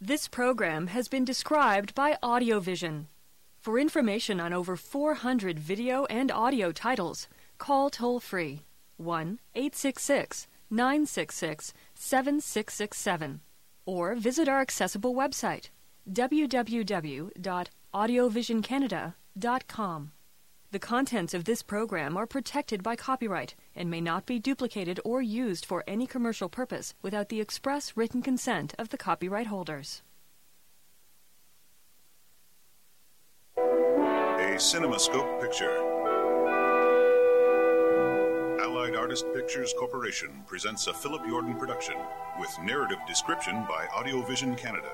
This program has been described by Audiovision. For information on over 400 video and audio titles, call toll-free 1-866-966-7667 or visit our accessible website www.audiovisioncanada.com. The contents of this program are protected by copyright and may not be duplicated or used for any commercial purpose without the express written consent of the copyright holders. A CinemaScope picture. Allied Artist Pictures Corporation presents a Philip Yordan production with narrative description by Audiovision Canada.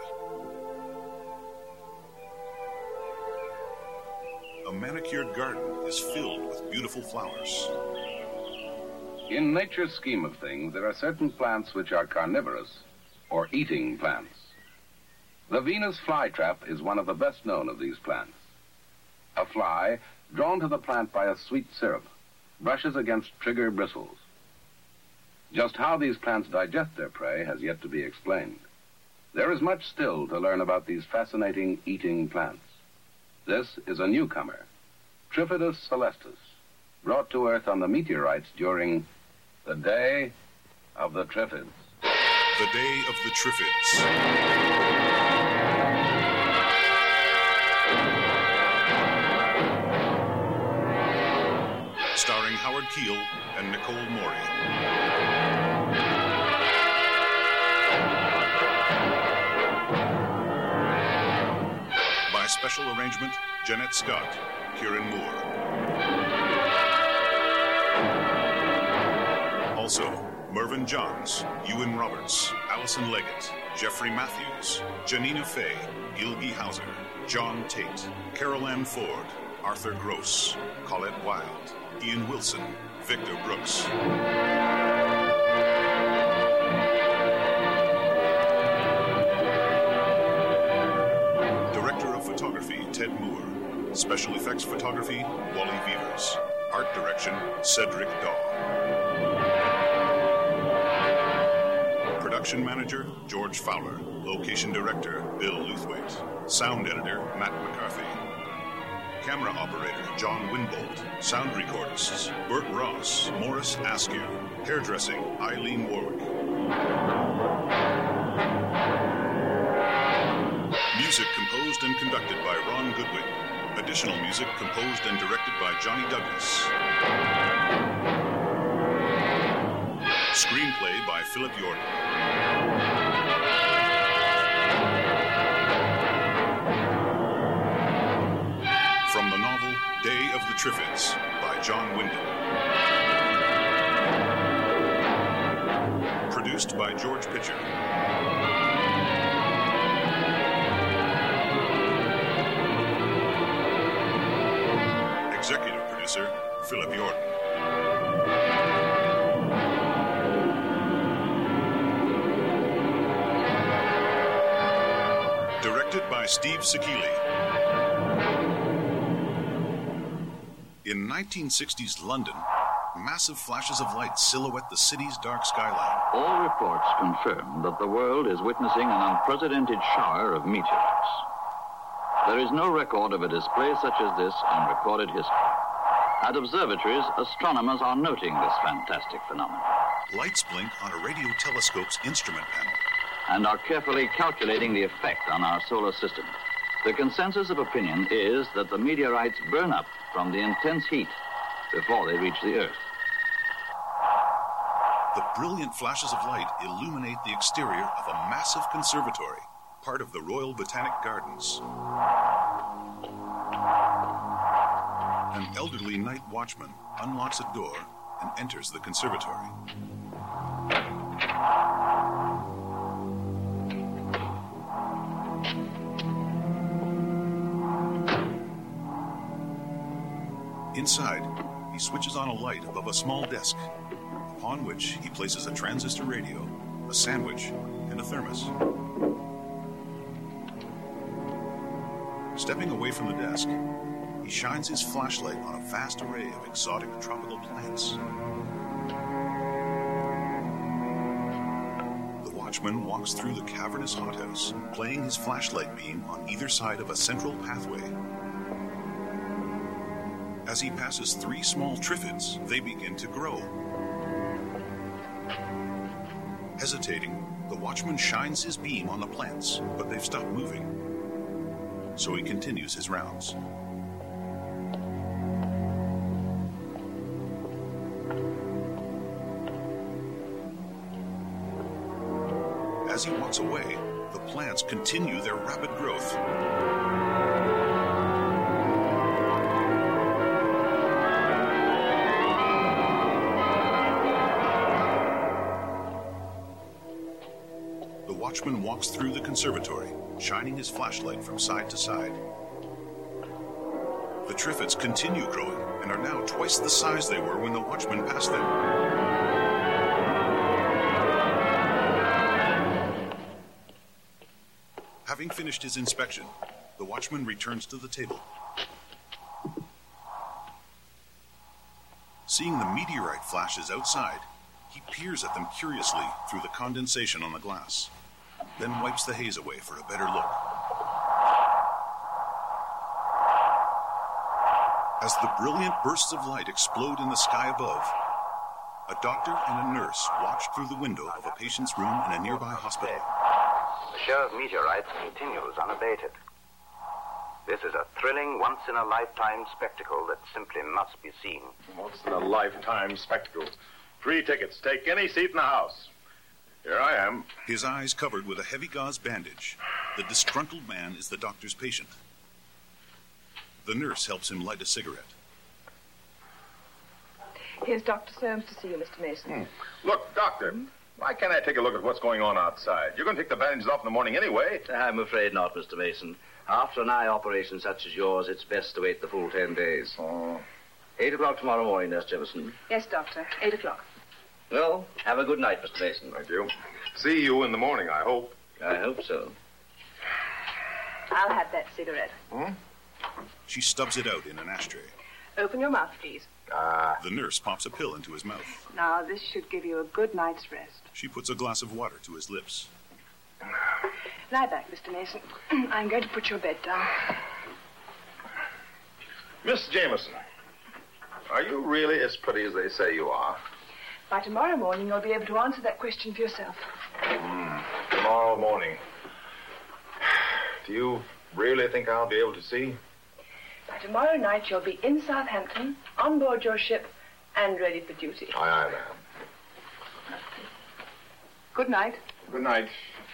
A manicured garden is filled with beautiful flowers. In nature's scheme of things, there are certain plants which are carnivorous, or eating plants. The Venus flytrap is one of the best known of these plants. A fly, drawn to the plant by a sweet syrup, brushes against trigger bristles. Just how these plants digest their prey has yet to be explained. There is much still to learn about these fascinating eating plants. This is a newcomer, Trifidus celestus, brought to Earth on the meteorites during the Day of the Triffids. The Day of the Triffids. Starring Howard Keel and Nicole Morey. By special arrangement, Jeanette Scott, Kieran Moore. Also, Mervyn Johns, Ewan Roberts, Alison Leggett, Jeffrey Matthews, Janina Fay, Gilgy Hauser, John Tate, Carol Ann Ford, Arthur Gross, Colette Wild, Ian Wilson, Victor Brooks. Director of Photography, Ted Moore. Special Effects Photography, Wally Beavers. Art Direction, Cedric Daw. Production Manager, George Fowler. Location Director, Bill Luthwaite. Sound Editor, Matt McCarthy. Camera Operator, John Winbold. Sound Recordists, Bert Ross, Morris Askew. Hairdressing, Eileen Warwick. Music composed and conducted by Ron Goodwin. Additional music composed and directed by Johnny Douglas. Screenplay by Philip Yordan. From the novel Day of the Triffids by John Wyndham. Produced by George Pitcher. Executive producer, Philip Yordan. Directed by Steve Sekili. In 1960s London, massive flashes of light silhouette the city's dark skyline. All reports confirm that the world is witnessing an unprecedented shower of meteorites. There is no record of a display such as this in recorded history. At observatories, astronomers are noting this fantastic phenomenon. Lights blink on a radio telescope's instrument panel. And are carefully calculating the effect on our solar system. The consensus of opinion is that the meteorites burn up from the intense heat before they reach the Earth. The brilliant flashes of light illuminate the exterior of a massive conservatory, part of the Royal Botanic Gardens. An elderly night watchman unlocks a door and enters the conservatory. Inside, he switches on a light above a small desk, upon which he places a transistor radio, a sandwich, and a thermos. Stepping away from the desk, he shines his flashlight on a vast array of exotic tropical plants. The watchman walks through the cavernous hothouse, playing his flashlight beam on either side of a central pathway. As he passes 3 small triffids, they begin to grow. Hesitating, the watchman shines his beam on the plants, but they've stopped moving. So he continues his rounds. As he walks away, the plants continue their rapid growth. The watchman walks through the conservatory, shining his flashlight from side to side. The triffids continue growing and are now twice the size they were when the watchman passed them. Having finished his inspection, the watchman returns to the table. Seeing the meteorite flashes outside, he peers at them curiously through the condensation on the glass, then wipes the haze away for a better look. As the brilliant bursts of light explode in the sky above, a doctor and a nurse watch through the window of a patient's room in a nearby hospital. The show of meteorites continues unabated. This is a thrilling, once-in-a-lifetime spectacle that simply must be seen. Once-in-a-lifetime spectacle. Free tickets. Take any seat in the house. Here I am. His eyes covered with a heavy gauze bandage. The disgruntled man is the doctor's patient. The nurse helps him light a cigarette. Here's Dr. Soames to see you, Mr. Mason. Look, Doctor, why can't I take a look at what's going on outside? You're going to take the bandages off in the morning anyway. I'm afraid not, Mr. Mason. After an eye operation such as yours, it's best to wait the full 10 days. Oh. 8 o'clock tomorrow morning, Nurse Jefferson. Yes, Doctor. 8 o'clock. Well, have a good night, Mr. Mason. Thank you. See you in the morning, I hope. I hope so. I'll have that cigarette. She stubs it out in an ashtray. Open your mouth, please. The nurse pops a pill into his mouth. Now, this should give you a good night's rest. She puts a glass of water to his lips. Lie back, Mr. Mason. I'm going to put your bed down. Miss Jameson, are you really as pretty as they say you are? By tomorrow morning, you'll be able to answer that question for yourself. Tomorrow morning. Do you really think I'll be able to see? By tomorrow night, you'll be in Southampton, on board your ship, and ready for duty. Aye, aye, ma'am. Good night. Good night.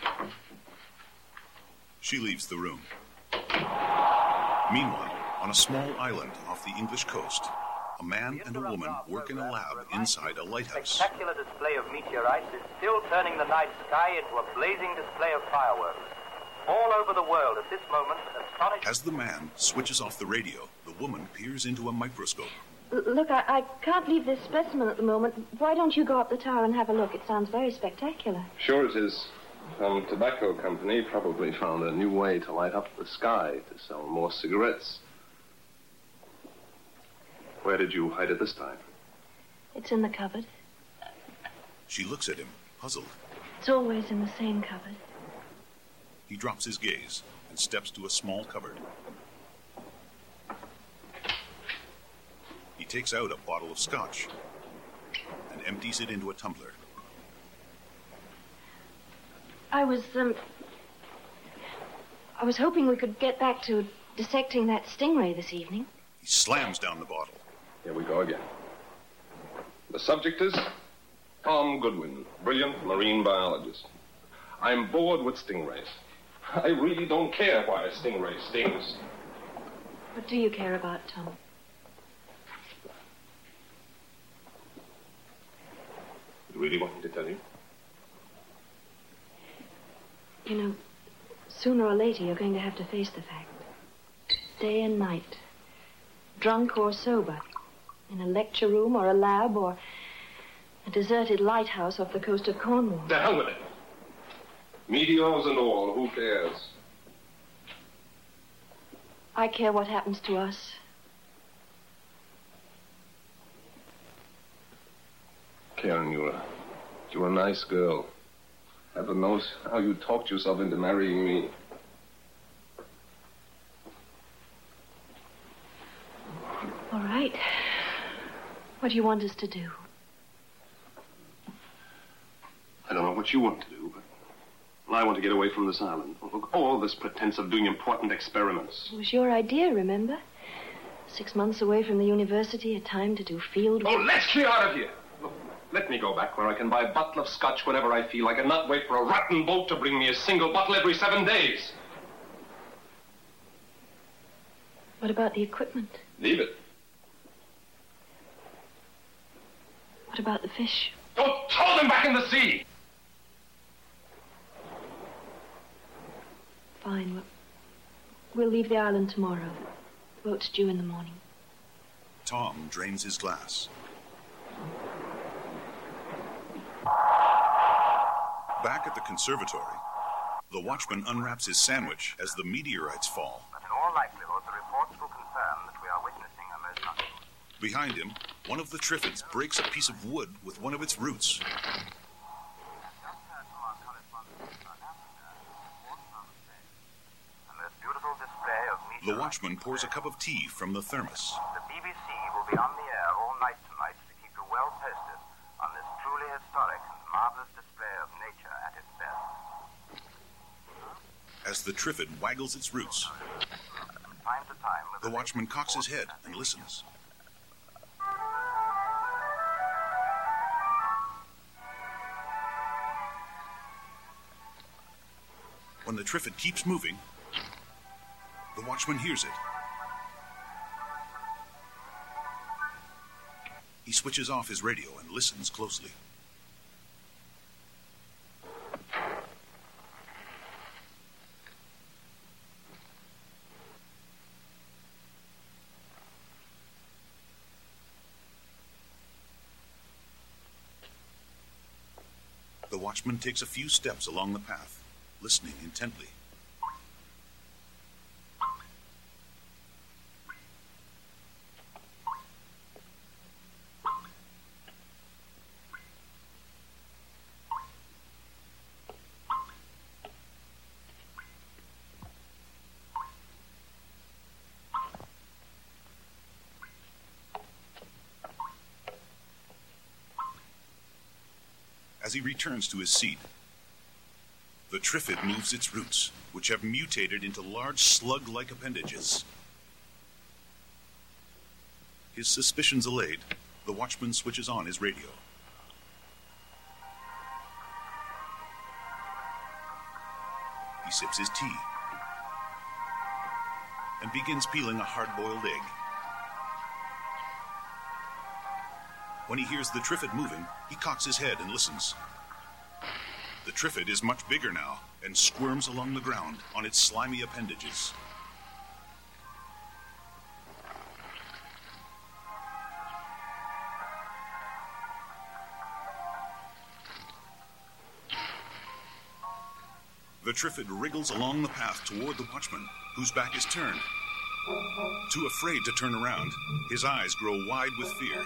She leaves the room. Meanwhile, on a small island off the English coast, a man and a woman work in a lab inside a lighthouse. Spectacular display of meteorites is still turning the night sky into a blazing display of fireworks. All over the world at this moment, astonishing... As the man switches off the radio, the woman peers into a microscope. Look, I can't leave this specimen at the moment. Why don't you go up the tower and have a look? It sounds very spectacular. Sure it is. Some tobacco company probably found a new way to light up the sky to sell more cigarettes. Where did you hide it this time? It's in the cupboard. She looks at him, puzzled. It's always in the same cupboard. He drops his gaze and steps to a small cupboard. He takes out a bottle of scotch and empties it into a tumbler. I was hoping we could get back to dissecting that stingray this evening. He slams down the bottle. Here we go again. The subject is Tom Goodwin, brilliant marine biologist. I'm bored with stingrays. I really don't care why a stingray stings. What do you care about, Tom? You really want me to tell you? You know, sooner or later you're going to have to face the fact. Day and night. Drunk or sober. In a lecture room or a lab or a deserted lighthouse off the coast of Cornwall. The hell with it. Meteors and all, who cares? I care what happens to us. Karen, you're a nice girl. Heaven knows how you talked yourself into marrying me. All right. What do you want us to do? I don't know what you want to do, but I want to get away from this island. Look, all this pretense of doing important experiments. It was your idea, remember? 6 months away from the university, a time to do field work. Oh, let's clear out of here. Look, let me go back where I can buy a bottle of scotch whenever I feel like, and not wait for a rotten boat to bring me a single bottle every 7 days. What about the equipment? Leave it. What about the fish? Don't throw them back in the sea! Fine. We'll leave the island tomorrow. The boat's due in the morning. Tom drains his glass. Back at the conservatory, the watchman unwraps his sandwich as the meteorites fall. But in all likelihood, the reports will confirm that we are witnessing a most unusual. Behind him, one of the Triffids breaks a piece of wood with one of its roots. The watchman pours a cup of tea from the thermos. The BBC will be on the air all night tonight to keep you well posted on this truly historic and marvelous display of nature at its best. As the Triffid waggles its roots, Time to time, the watchman cocks his head and listens. When the Triffid keeps moving, the watchman hears it. He switches off his radio and listens closely. The watchman takes a few steps along the path, listening intently. As he returns to his seat, the Triffid moves its roots, which have mutated into large slug-like appendages. His suspicions allayed, the watchman switches on his radio. He sips his tea and begins peeling a hard-boiled egg. When he hears the Triffid moving, he cocks his head and listens. The Triffid is much bigger now and squirms along the ground on its slimy appendages. The Triffid wriggles along the path toward the watchman, whose back is turned. Too afraid to turn around, his eyes grow wide with fear.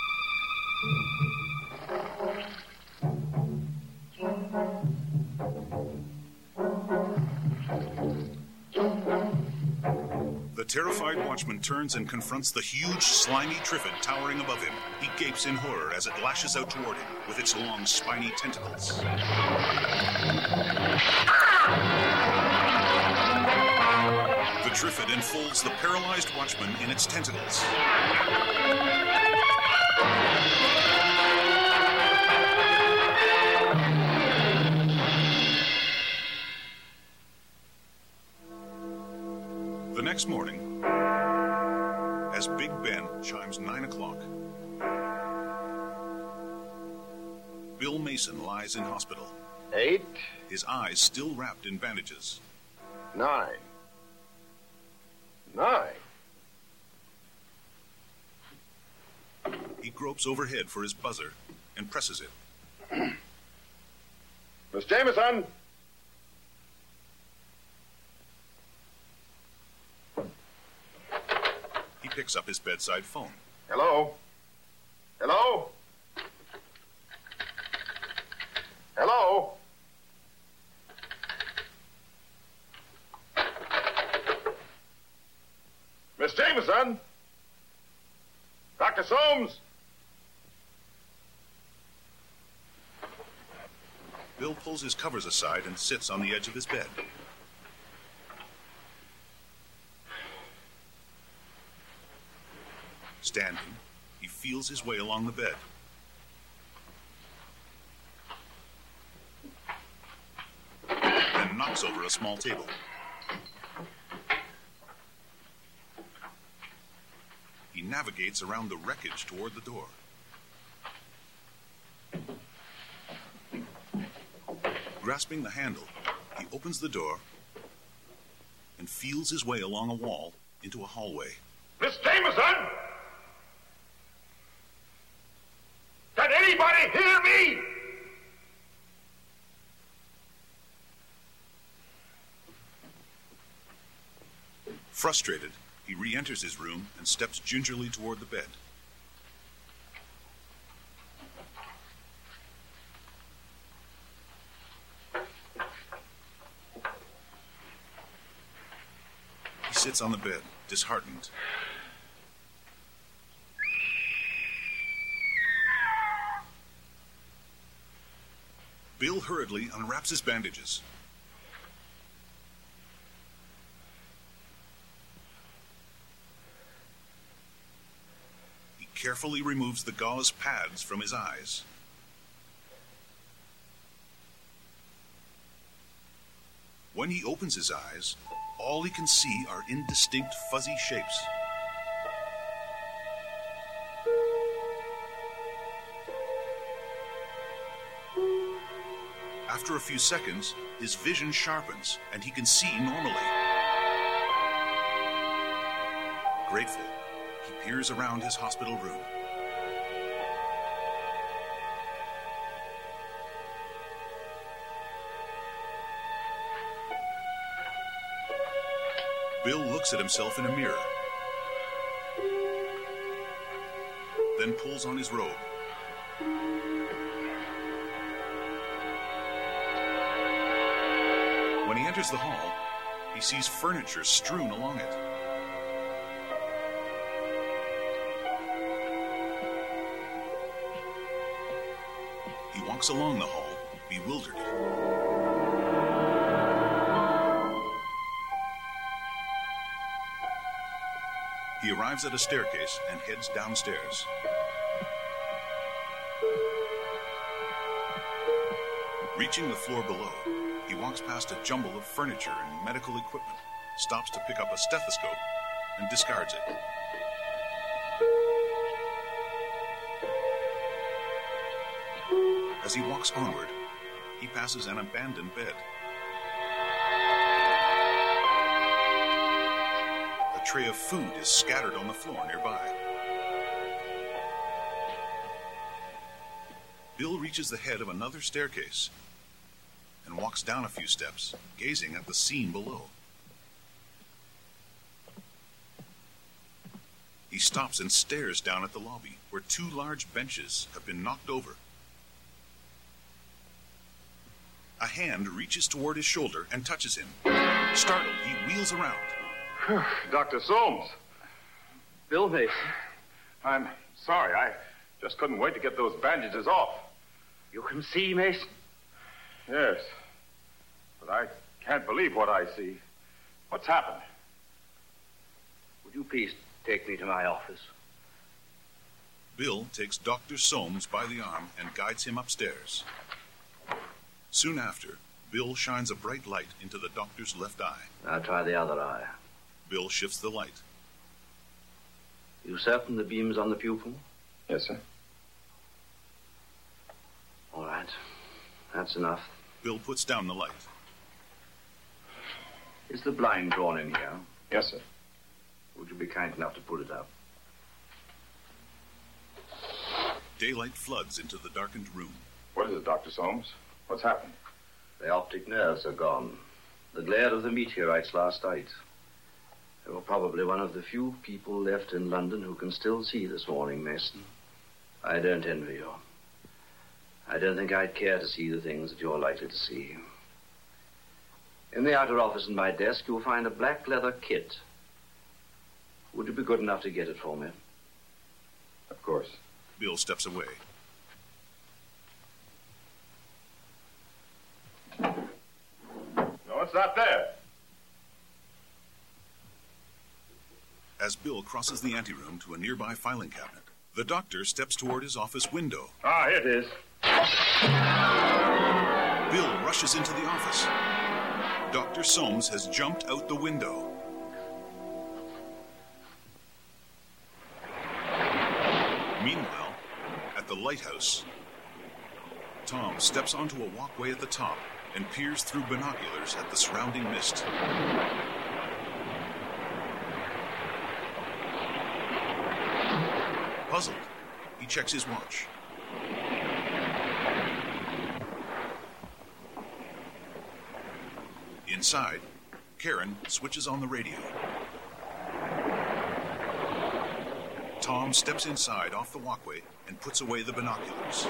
The terrified watchman turns and confronts the huge, slimy Triffid towering above him. He gapes in horror as it lashes out toward him with its long, spiny tentacles. The Triffid enfolds the paralyzed watchman in its tentacles. The next morning, as Big Ben chimes 9 o'clock, Bill Mason lies in hospital. 8. His eyes still wrapped in bandages. 9. He gropes overhead for his buzzer and presses it. Miss Jameson! He picks up his bedside phone. Hello? Hello? Hello? Miss Jameson! Dr. Soames! Bill pulls his covers aside and sits on the edge of his bed. Standing, he feels his way along the bed. Then knocks over a small table. He navigates around the wreckage toward the door. Grasping the handle, he opens the door and feels his way along a wall into a hallway. Miss Jameson! Can anybody hear me? Frustrated, he re-enters his room and steps gingerly toward the bed. He sits on the bed, disheartened. Bill hurriedly unwraps his bandages. He carefully removes the gauze pads from his eyes. When he opens his eyes, all he can see are indistinct fuzzy shapes. After a few seconds, his vision sharpens and he can see normally. Grateful, he peers around his hospital room. Bill looks at himself in a mirror, then pulls on his robe. When he enters the hall, he sees furniture strewn along it. He walks along the hall, bewildered. He arrives at a staircase and heads downstairs. Reaching the floor below, he walks past a jumble of furniture and medical equipment, stops to pick up a stethoscope, and discards it. As he walks onward, he passes an abandoned bed. A tray of food is scattered on the floor nearby. Bill reaches the head of another staircase and walks down a few steps, gazing at the scene below. He stops and stares down at the lobby, where two large benches have been knocked over. A hand reaches toward his shoulder and touches him. Startled, he wheels around. Dr. Soames. Bill Mason. I'm sorry. I just couldn't wait to get those bandages off. You can see, Mason? Yes. But I can't believe what I see. What's happened? Would you please take me to my office? Bill takes Dr. Soames by the arm and guides him upstairs. Soon after, Bill shines a bright light into the doctor's left eye. Now try the other eye. Bill shifts the light. You certain the beam's on the pupil? Yes, sir. All right. That's enough. Bill puts down the light. Is the blind drawn in here? Yes, sir. Would you be kind enough to pull it up? Daylight floods into the darkened room. What is it, Dr. Soames? What's happened? The optic nerves are gone. The glare of the meteorites last night. You were probably one of the few people left in London who can still see this morning, Mason. I don't envy you. I don't think I'd care to see the things that you're likely to see. In the outer office in my desk, you'll find a black leather kit. Would you be good enough to get it for me? Of course. Bill steps away. No, it's not there. As Bill crosses the anteroom to a nearby filing cabinet, the doctor steps toward his office window. Ah, here it is. Bill rushes into the office. Dr. Soames has jumped out the window. Meanwhile, at the lighthouse, Tom steps onto a walkway at the top and peers through binoculars at the surrounding mist. Puzzled, he checks his watch. Inside, Karen switches on the radio. Tom steps inside off the walkway and puts away the binoculars.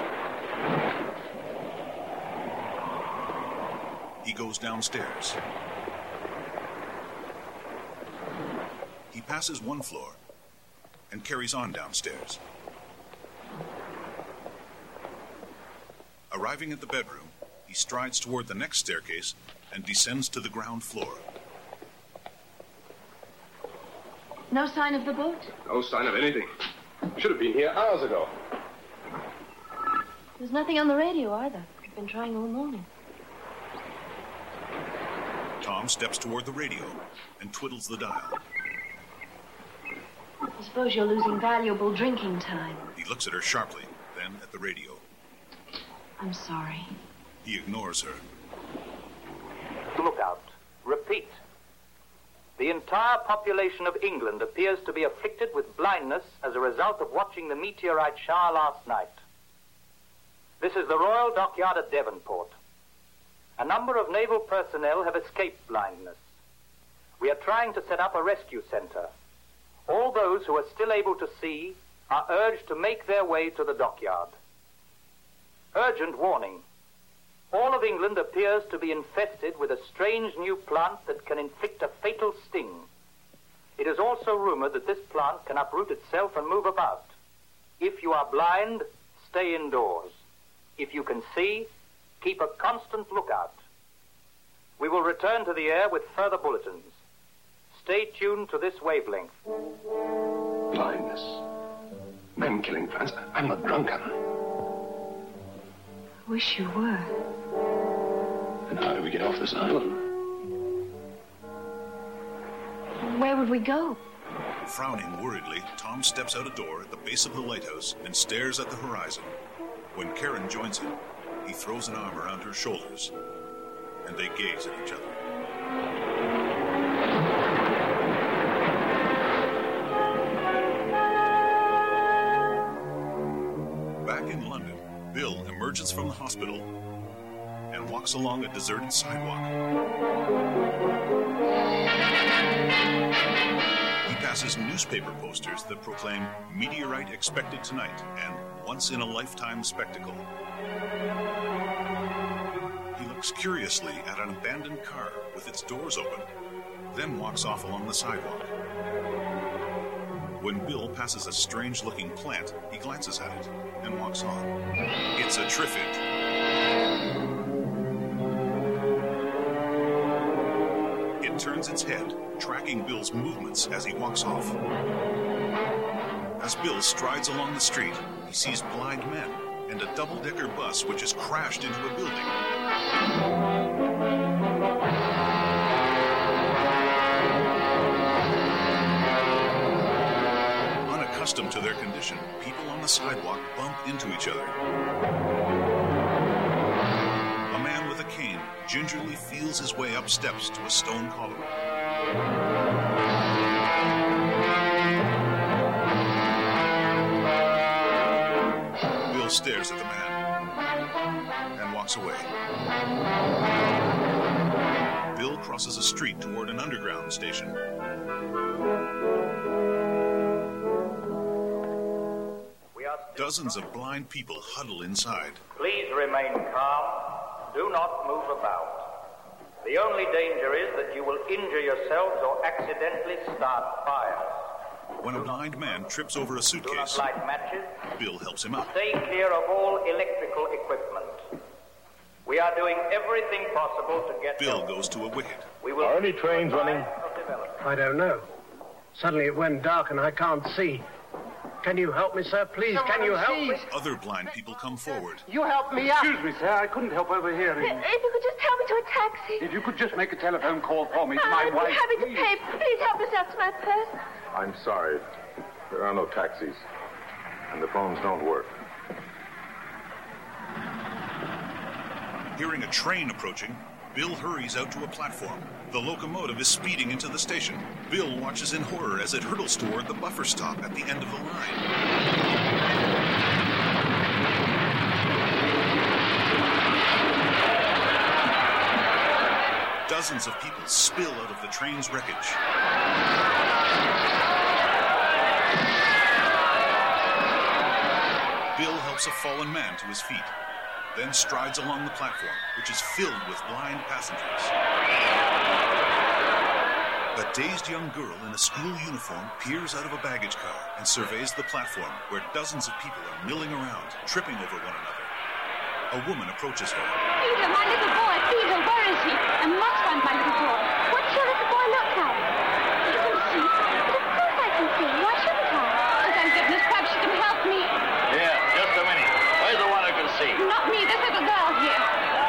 He goes downstairs. He passes one floor and carries on downstairs. Arriving at the bedroom, he strides toward the next staircase and descends to the ground floor. No sign of the boat? No sign of anything. Should have been here hours ago. There's nothing on the radio either. I've been trying all morning. Tom steps toward the radio and twiddles the dial. I suppose you're losing valuable drinking time. He looks at her sharply, then at the radio. I'm sorry. He ignores her. Look out. Repeat. The entire population of England appears to be afflicted with blindness as a result of watching the meteorite shower last night. This is the Royal Dockyard at Devonport. A number of naval personnel have escaped blindness. We are trying to set up a rescue center. All those who are still able to see are urged to make their way to the dockyard. Urgent warning. All of England appears to be infested with a strange new plant that can inflict a fatal sting. It is also rumored that this plant can uproot itself and move about. If you are blind, stay indoors. If you can see, keep a constant lookout. We will return to the air with further bulletins. Stay tuned to this wavelength. Blindness. Man-killing plants. I'm not drunk, am I? Wish you were. And how do we get off this island? Where would we go? Frowning worriedly, Tom steps out a door at the base of the lighthouse and stares at the horizon. When Karen joins him, he throws an arm around her shoulders, and they gaze at each other. Back in London, Bill emerges from the hospital and walks along a deserted sidewalk. He passes newspaper posters that proclaim meteorite expected tonight and once-in-a-lifetime spectacle. He looks curiously at an abandoned car with its doors open, then walks off along the sidewalk. When Bill passes a strange-looking plant, he glances at it and walks on. It's a triffid. It turns its head, tracking Bill's movements as he walks off. As Bill strides along the street, he sees blind men and a double-decker bus which has crashed into a building. Unaccustomed to their condition, people on the sidewalk bump into each other. A man with a cane gingerly feels his way up steps to a stone column. Bill stares at the man and walks away. Bill crosses a street toward an underground station. Dozens of blind people huddle inside. Please remain calm. Do not move about. The only danger is that you will injure yourselves or accidentally start fires. when a blind man trips over a Do not suitcase. light matches. Bill helps him up. Stay clear of all electrical equipment. We are doing everything possible to get Bill help. goes to a wicket. We will Are any trains running? I don't know. Suddenly it went dark and I can't see. Can you help me, sir? Please, can you help me? Other blind people come forward. You help me out. Excuse me, sir. I couldn't help overhearing. If you could just help me to a taxi. If you could just make a telephone call for me to my I'd be wife. happy to pay. Please help us out to my purse. I'm sorry. There are no taxis. And the phones don't work. Hearing a train approaching, Bill hurries out to a platform. The locomotive is speeding into the station. Bill watches in horror as it hurtles toward the buffer stop at the end of the line. Dozens of people spill out of the train's wreckage. Bill helps a fallen man to his feet, then strides along the platform, which is filled with blind passengers. A dazed young girl in a school uniform peers out of a baggage car and surveys the platform where dozens of people are milling around, tripping over one another. A woman approaches her. Peter, my little boy. Peter, where is he? I must find my little boy. What's your little boy look like? You can see. But of course I can see. Why shouldn't I? Oh, thank goodness. Perhaps you can help me. Here, just a minute. Where's the one who can see? Not me. This little girl here.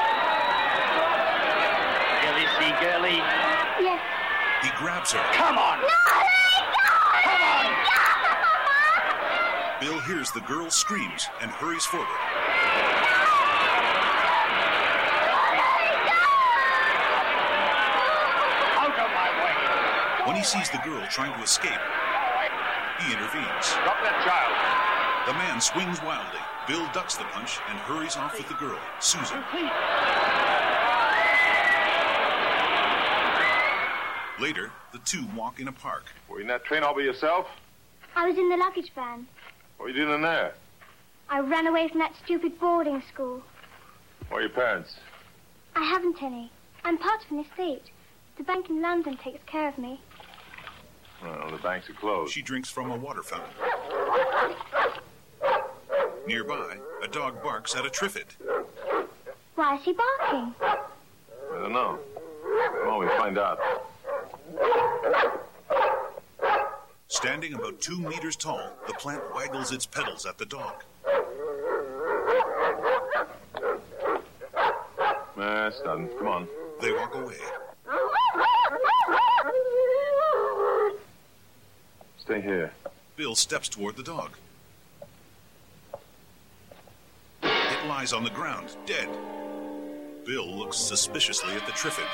Girlie, see, girlie. Yes. He grabs her. Come on! No, let go! Come on! Bill hears the girl's screams and hurries forward. Out of my way! When he sees the girl trying to escape, he intervenes. Drop that child. The man swings wildly. Bill ducks the punch and hurries off with the girl, Susan. Later, the two walk in a park. Were you in that train all by yourself? I was in the luggage van. What were you doing in there? I ran away from that stupid boarding school. Where are your parents? I haven't any. I'm part of an estate. The bank in London takes care of me. Well, the banks are closed. She drinks from a water fountain. Nearby, a dog barks at a triffid. Why is he barking? I don't know. Well, we'll find out. Standing about 2 meters tall, the plant waggles its petals at the dog. That's done. Come on. They walk away. Stay here. Bill steps toward the dog. It lies on the ground, dead. Bill looks suspiciously at the triffid.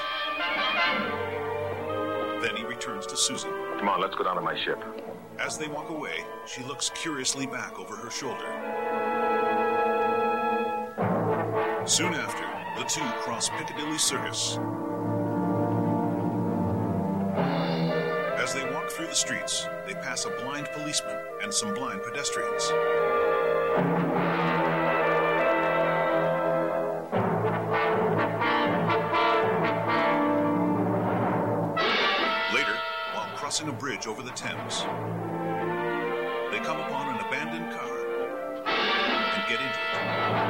Then he returns to Susan. Come on, let's go down to my ship. As they walk away, she looks curiously back over her shoulder. Soon after, the two cross Piccadilly Circus. As they walk through the streets, they pass a blind policeman and some blind pedestrians. Later, while crossing a bridge over the Thames, they come upon an abandoned car and get into it.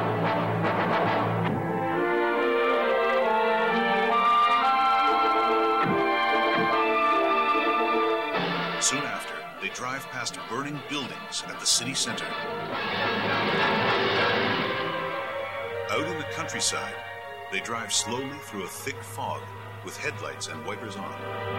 Soon after, they drive past burning buildings at the city center. Out in the countryside, they drive slowly through a thick fog with headlights and wipers on.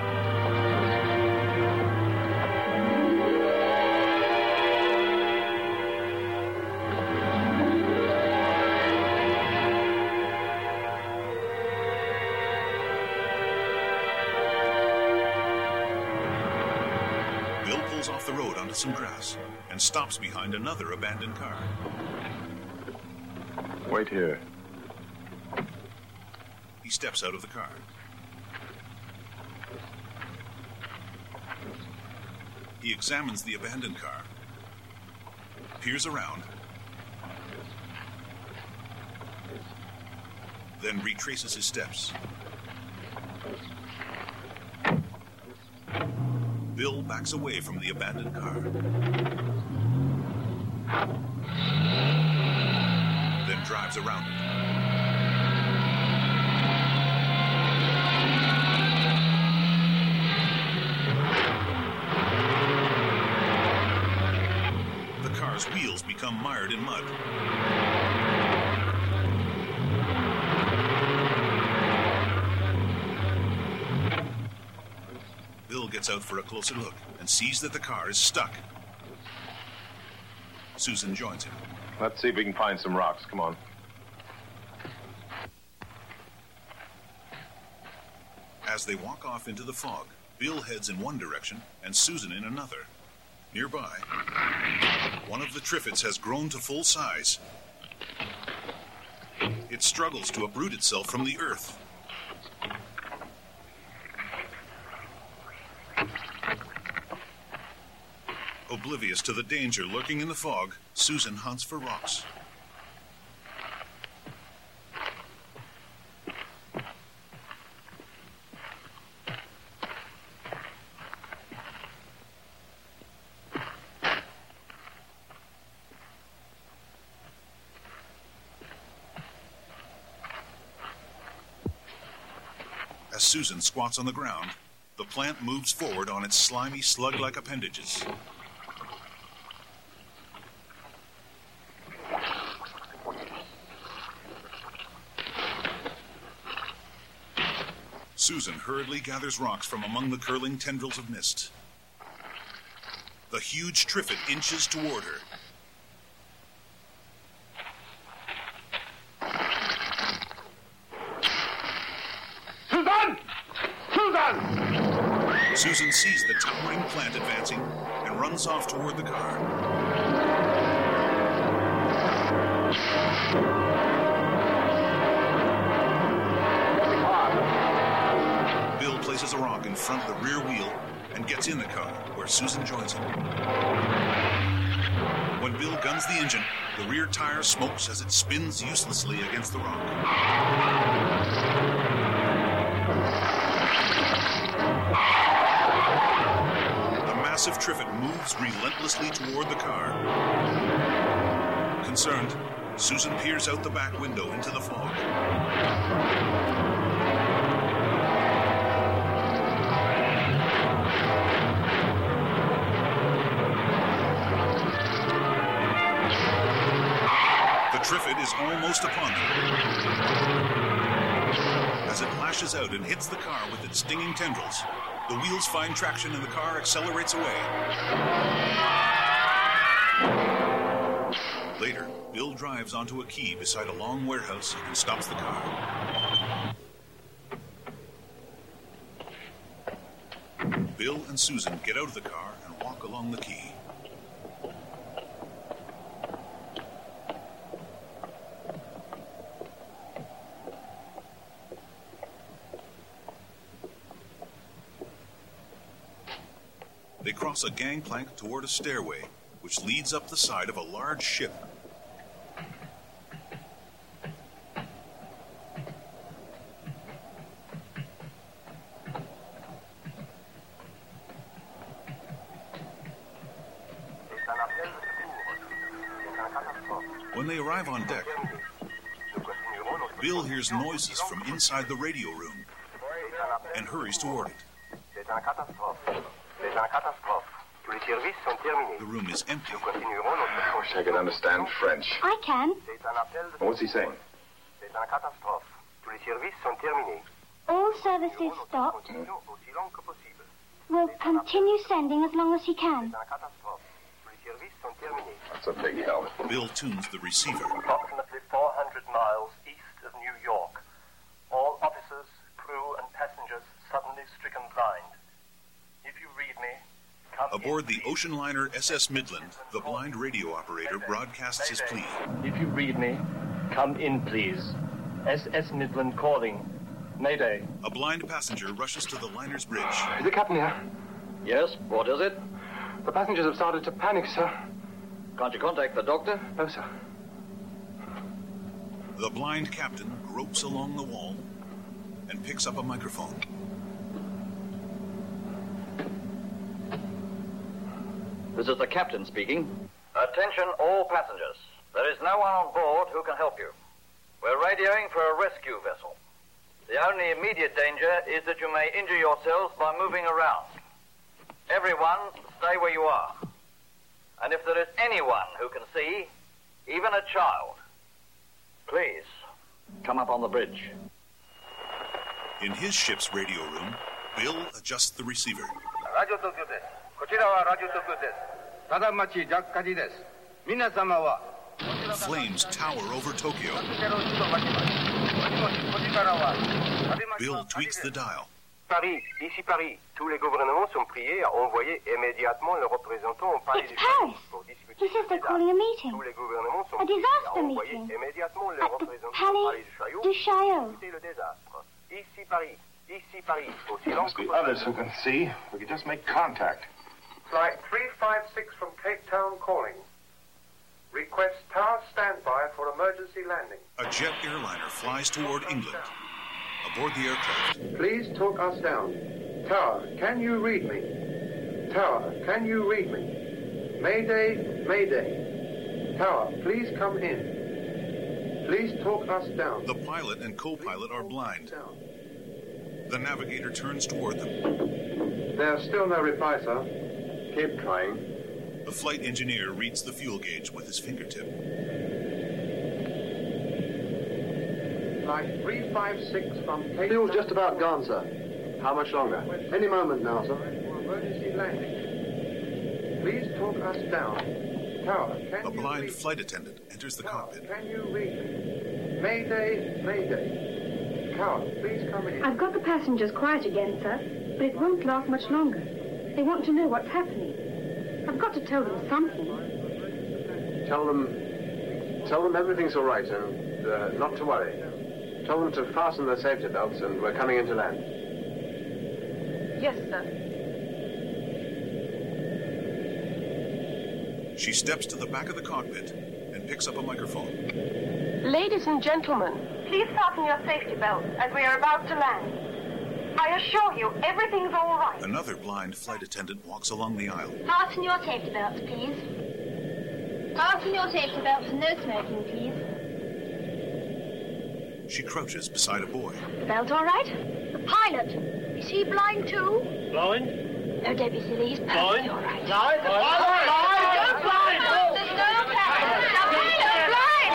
Bill pulls off the road onto some grass and stops behind another abandoned car. Wait here. He steps out of the car. He examines the abandoned car, peers around, then retraces his steps. Bill backs away from the abandoned car. Then drives around it. The car's wheels become mired in mud. Bill gets out for a closer look and sees that the car is stuck. Susan joins him. Let's see if we can find some rocks. Come on. As they walk off into the fog, Bill heads in one direction and Susan in another. Nearby, one of the Triffids has grown to full size. It struggles to uproot itself from the earth. Oblivious to the danger lurking in the fog, Susan hunts for rocks. As Susan squats on the ground, the plant moves forward on its slimy, slug-like appendages. Susan hurriedly gathers rocks from among the curling tendrils of mist. The huge Triffid inches toward her. Susan! Susan! Susan sees the towering plant advancing and runs off toward the car. Bill places a rock in front of the rear wheel and gets in the car, where Susan joins him. When Bill guns the engine, the rear tire smokes as it spins uselessly against the rock. The massive Triffid moves relentlessly toward the car. Concerned, Susan peers out the back window into the fog. The Triffid is almost upon them. As it lashes out and hits the car with its stinging tendrils, the wheels find traction and the car accelerates away. Later, Bill drives onto a quay beside a long warehouse and stops the car. Bill and Susan get out of the car and walk along the quay. They cross a gangplank toward a stairway, which leads up the side of a large ship. When they arrive on deck, Bill hears noises from inside the radio room and hurries toward it. The room is empty. I wish I could understand French. I can. What's he saying? All services stopped. We'll continue sending as long as he can. That's a big help. Bill tunes the receiver. Approximately 400 miles east of New York. All officers, crew, and passengers suddenly stricken blind. If you read me, come Aboard the ocean liner SS Midland, the blind radio operator broadcasts his plea. If you read me, come in, please. SS Midland calling. Mayday. A blind passenger rushes to the liner's bridge. Is the captain here? Yes, what is it? The passengers have started to panic, sir. Can't you contact the doctor? No, sir. The blind captain gropes along the wall and picks up a microphone. This is the captain speaking. Attention all passengers. There is no one on board who can help you. We're radioing for a rescue vessel. The only immediate danger is that you may injure yourselves by moving around. Everyone, stay where you are. And if there is anyone who can see, even a child, please, come up on the bridge. In his ship's radio room, Bill adjusts the receiver. Radio Tokyo desu. こちらはRadio Tokyo desu. ただ待ち着火時です。皆様は Flames tower over Tokyo. Bill tweaks the dial. Paris, ici Paris. Tous les gouvernements sont priés à envoyer immédiatement leurs représentants au palais It's du Paris. pour discuter. He says they're calling a meeting. Tous les gouvernements sont A priés disaster à envoyer meeting. immédiatement At leurs the représentants au palais Palais du du Chaillot. Éviter le désastre. Ici Paris. Ici Paris. Aussi There must be others who can see. We could just make contact. Flight 356 from Cape Town calling. Request tower standby for emergency landing. A jet airliner flies toward England. Aboard the aircraft, Please talk us down. Tower, can you read me? Tower, can you read me? Mayday, Mayday. Tower, please come in. Please talk us down. the pilot and co-pilot are blind. The navigator turns toward them. There's still no reply, sir. Keep trying. The flight engineer reads the fuel gauge with his fingertip. Flight 356 from Cape Fuel's Town. just about gone, sir. How much longer? Any moment now, sir. For emergency landing. Please talk us down. Tower, can A you blind read flight attendant enters the cockpit. Can you read me? Mayday, Mayday. Tower, please come in. I've got the passengers quiet again, sir, but it won't last much longer. They want to know what's happening. I've got to tell them something. Tell them everything's all right and not to worry. Tell them to fasten their safety belts and we're coming in to land. Yes, sir. She steps to the back of the cockpit and picks up a microphone. Ladies and gentlemen, please fasten your safety belts as we are about to land. I assure you, everyth's all right. Another blind flight attendant walks along the aisle. Fasten your safety belts, please. Fasten your safety belts and no smoking, please. She crouches beside a boy. The belt all right? The pilot. Is he blind too? Blind? No, don't be silly. He's perfectly Blind? all right. Blind? Don't blind! There's no pilot. The pilot's blind!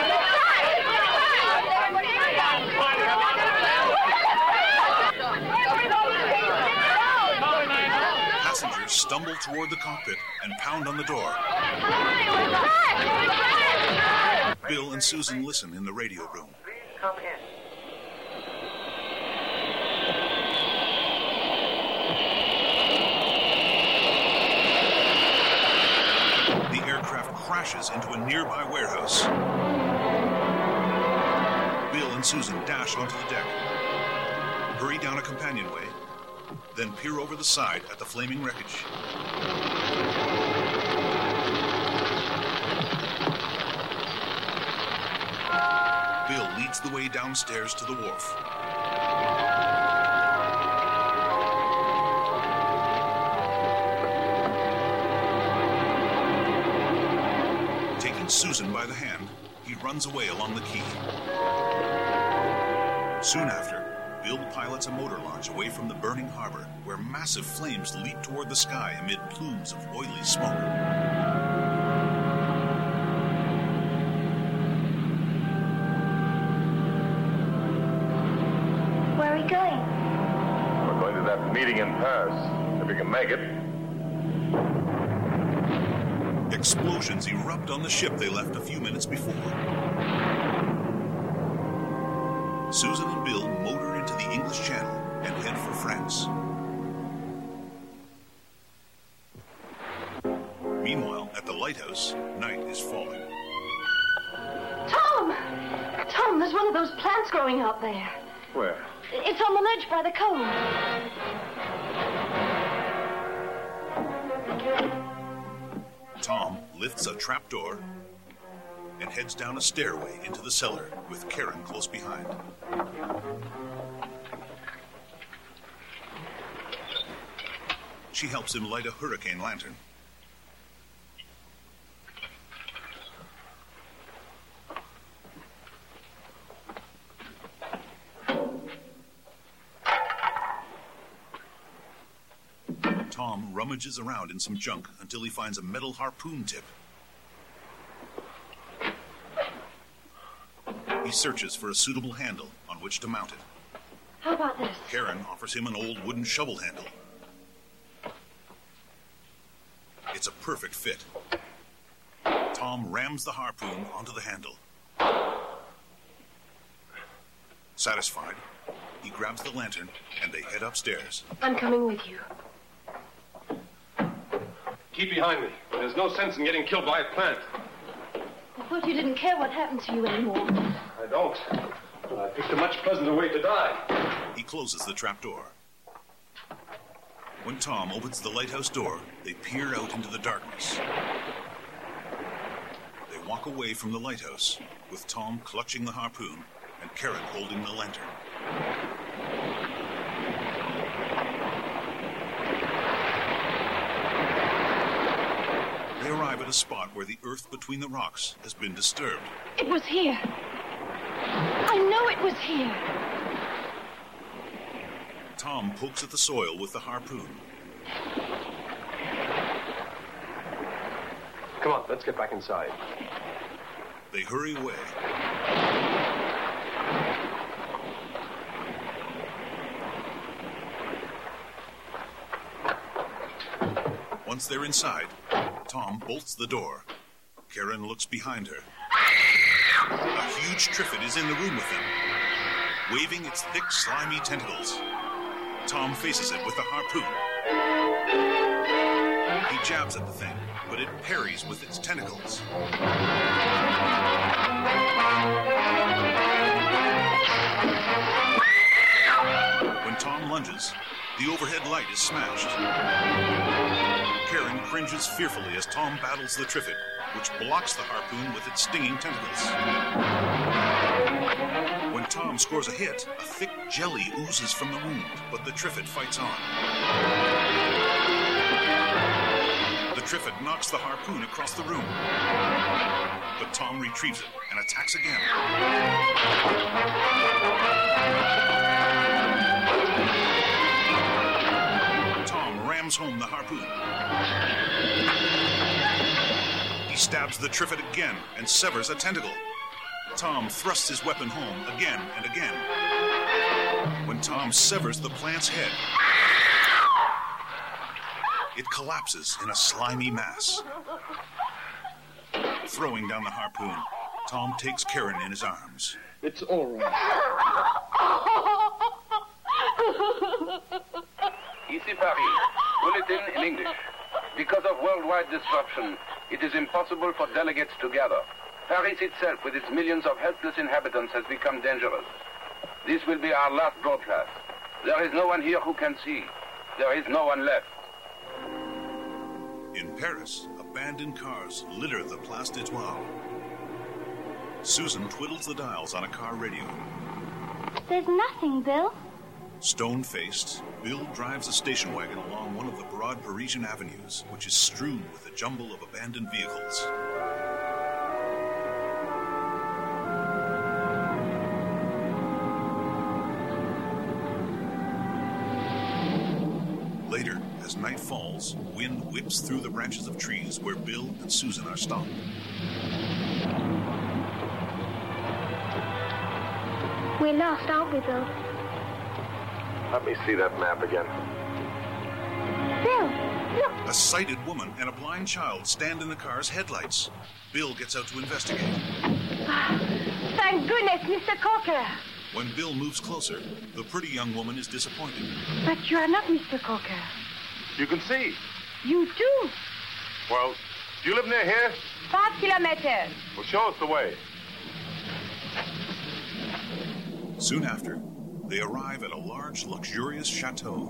Passengers stumble toward the cockpit and pound on the door. Bill and Susan listen in the radio room. Please come in. The aircraft crashes into a nearby warehouse. Bill and Susan dash onto the deck, hurry down a companionway, then peer over the side at the flaming wreckage. Bill leads the way downstairs to the wharf. Taking Susan by the hand, he runs away along the quay. Soon after, Bill pilots a motor launch away from the burning harbor, where massive flames leap toward the sky amid plumes of oily smoke. Where are we going? We're going to that meeting in Paris, if we can make it. Explosions erupt on the ship they left a few minutes before. Susan and Bill motor into the English Channel and head for France. Meanwhile, at the lighthouse, night is falling. Tom! Tom, there's one of those plants growing out there. Where? It's on the ledge by the cove. Tom lifts a trapdoor and heads down a stairway into the cellar with Karen close behind. She helps him light a hurricane lantern. Tom rummages around in some junk until he finds a metal harpoon tip. He searches for a suitable handle on which to mount it. How about this? Karen offers him an old wooden shovel handle. It's a perfect fit. Tom rams the harpoon onto the handle. Satisfied, he grabs the lantern and they head upstairs. I'm coming with you. Keep behind me. There's no sense in getting killed by a plant. I thought you didn't care what happened to you anymore. I don't. But I picked a much pleasanter way to die. He closes the trapdoor. When Tom opens the lighthouse door, they peer out into the darkness. They walk away from the lighthouse, with Tom clutching the harpoon and Karen holding the lantern. They arrive at a spot where the earth between the rocks has been disturbed. It was here. I know it was here. Tom pokes at the soil with the harpoon. Come on, let's get back inside. They hurry away. Once they're inside, Tom bolts the door. Karen looks behind her. A huge Triffid is in the room with them, waving its thick, slimy tentacles. Tom faces it with the harpoon. He jabs at the thing, but it parries with its tentacles. When Tom lunges, the overhead light is smashed. Karen cringes fearfully as Tom battles the Triffid, which blocks the harpoon with its stinging tentacles. When Tom scores a hit, a thick jelly oozes from the wound, but the Triffid fights on. The Triffid knocks the harpoon across the room, but Tom retrieves it and attacks again. Tom rams home the harpoon. He stabs the Triffid again and severs a tentacle. Tom thrusts his weapon home again and again. When Tom severs the plant's head, it collapses in a slimy mass. Throwing down the harpoon, Tom takes Karen in his arms. It's all right. Ici Paris. Bulletin in English. Because of worldwide disruption, it is impossible for delegates to gather. Paris itself, with its millions of helpless inhabitants, has become dangerous. This will be our last broadcast. There is no one here who can see. There is no one left. In Paris, abandoned cars litter the Place d'Etoile. Susan twiddles the dials on a car radio. There's nothing, Bill. Stone-faced, Bill drives a station wagon along one of the broad Parisian avenues, which is strewn with a jumble of abandoned vehicles. Later, as night falls, wind whips through the branches of trees where Bill and Susan are stopped. We're lost, aren't we, Bill? Let me see that map again. Bill, look! A sighted woman and a blind child stand in the car's headlights. Bill gets out to investigate. Thank goodness, Mr. Coker. When Bill moves closer, the pretty young woman is disappointed. But you are not Mr. Coker. You can see. You do. Well, do you live near here? 5 kilometers. Well, show us the way. Soon after, they arrive at a large, luxurious chateau.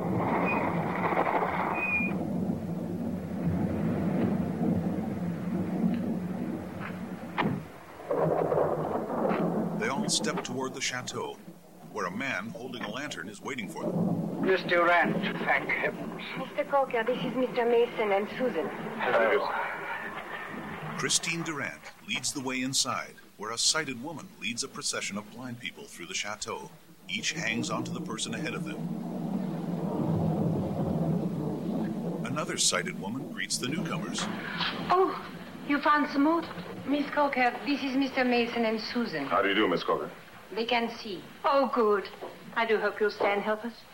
They all step toward the chateau, where a man holding a lantern is waiting for them. Miss Durant, thank heavens. Mr. Coker, this is Mr. Mason and Susan. Hello. Christine Durant leads the way inside, where a sighted woman leads a procession of blind people through the chateau. Each hangs onto the person ahead of them. Another sighted woman greets the newcomers. Oh, you found some more? Miss Coker, this is Mr. Mason and Susan. How do you do, Miss Coker? They can see. Oh, good. I do hope you'll stay and help us.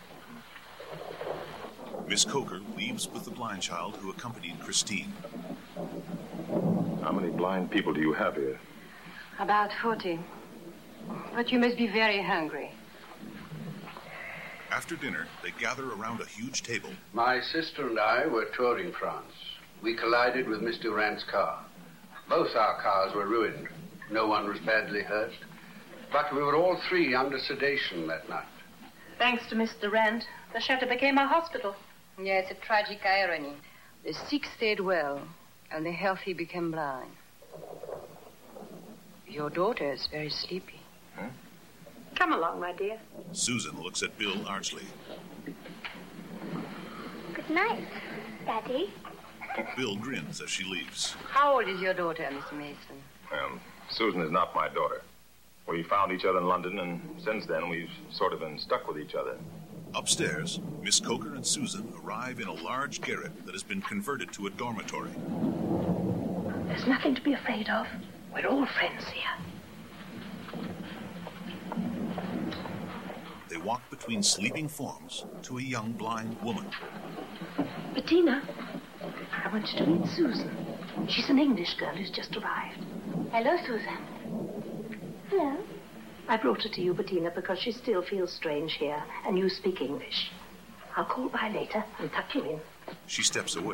Miss Coker leaves with the blind child who accompanied Christine. How many blind people do you have here? About 40. But you must be very hungry. After dinner, they gather around a huge table. My sister and I were touring France. We collided with Miss Durant's car. Both our cars were ruined. No one was badly hurt. But we were all three under sedation that night. Thanks to Miss Durant, the chateau became a hospital. Yes, a tragic irony. The sick stayed well, and the healthy became blind. Your daughter is very sleepy. Come along, my dear. Susan looks at Bill archly. Good night, Daddy. Bill grins as she leaves. How old is your daughter, Mr. Mason? Susan is not my daughter. We found each other in London, and since then we've sort of been stuck with each other. Upstairs, Miss Coker and Susan arrive in a large garret that has been converted to a dormitory. There's nothing to be afraid of. We're all friends here. They walk between sleeping forms to a young blind woman. Bettina, I want you to meet Susan. She's an English girl who's just arrived. Hello, Susan. Hello. I brought her to you, Bettina, because she still feels strange here, and you speak English. I'll call by later and tuck you in. She steps away.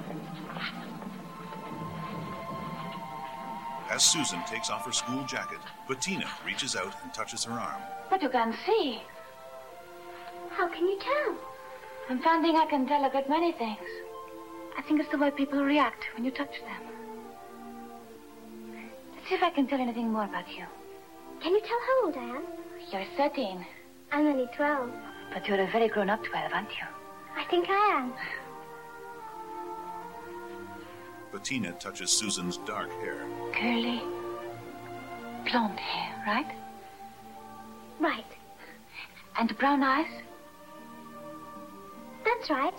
As Susan takes off her school jacket, Bettina reaches out and touches her arm. But you can't see. How can you tell? I'm finding I can tell a good many things. I think it's the way people react when you touch them. Let's see if I can tell anything more about you. Can you tell how old I am? You're 13. I'm only 12. But you're a very grown-up 12, aren't you? I think I am. Bettina touches Susan's dark hair. Curly, blonde hair, right? Right. And brown eyes? That's right.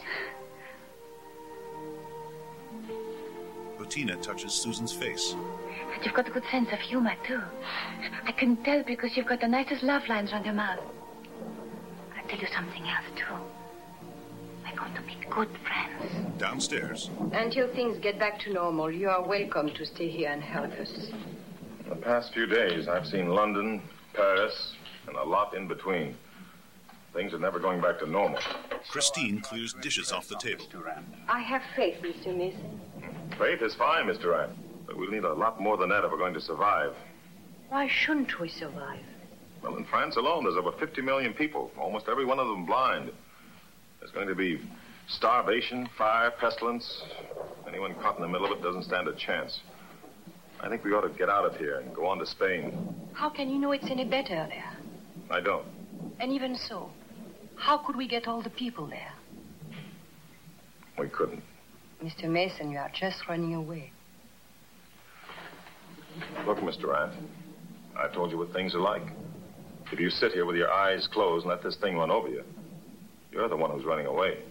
Bettina touches Susan's face. And you've got a good sense of humor, too. I can tell because you've got the nicest laugh lines around your mouth. I'll tell you something else, too. We're going to be good friends. Downstairs. Until things get back to normal, you are welcome to stay here and help us. The past few days, I've seen London, Paris, and a lot in between. Things are never going back to normal. Christine clears dishes off the table. I have faith, Mr. Mason. Faith is fine, Miss Durant. But we'll need a lot more than that if we're going to survive. Why shouldn't we survive? Well, in France alone, there's over 50 million people, almost every one of them blind. There's going to be starvation, fire, pestilence. Anyone caught in the middle of it doesn't stand a chance. I think we ought to get out of here and go on to Spain. How can you know it's any better there? I don't. And even so, how could we get all the people there? We couldn't. Mr. Mason, you are just running away. Look, Miss Durant, I told you what things are like. If you sit here with your eyes closed and let this thing run over you, you're the one who's running away.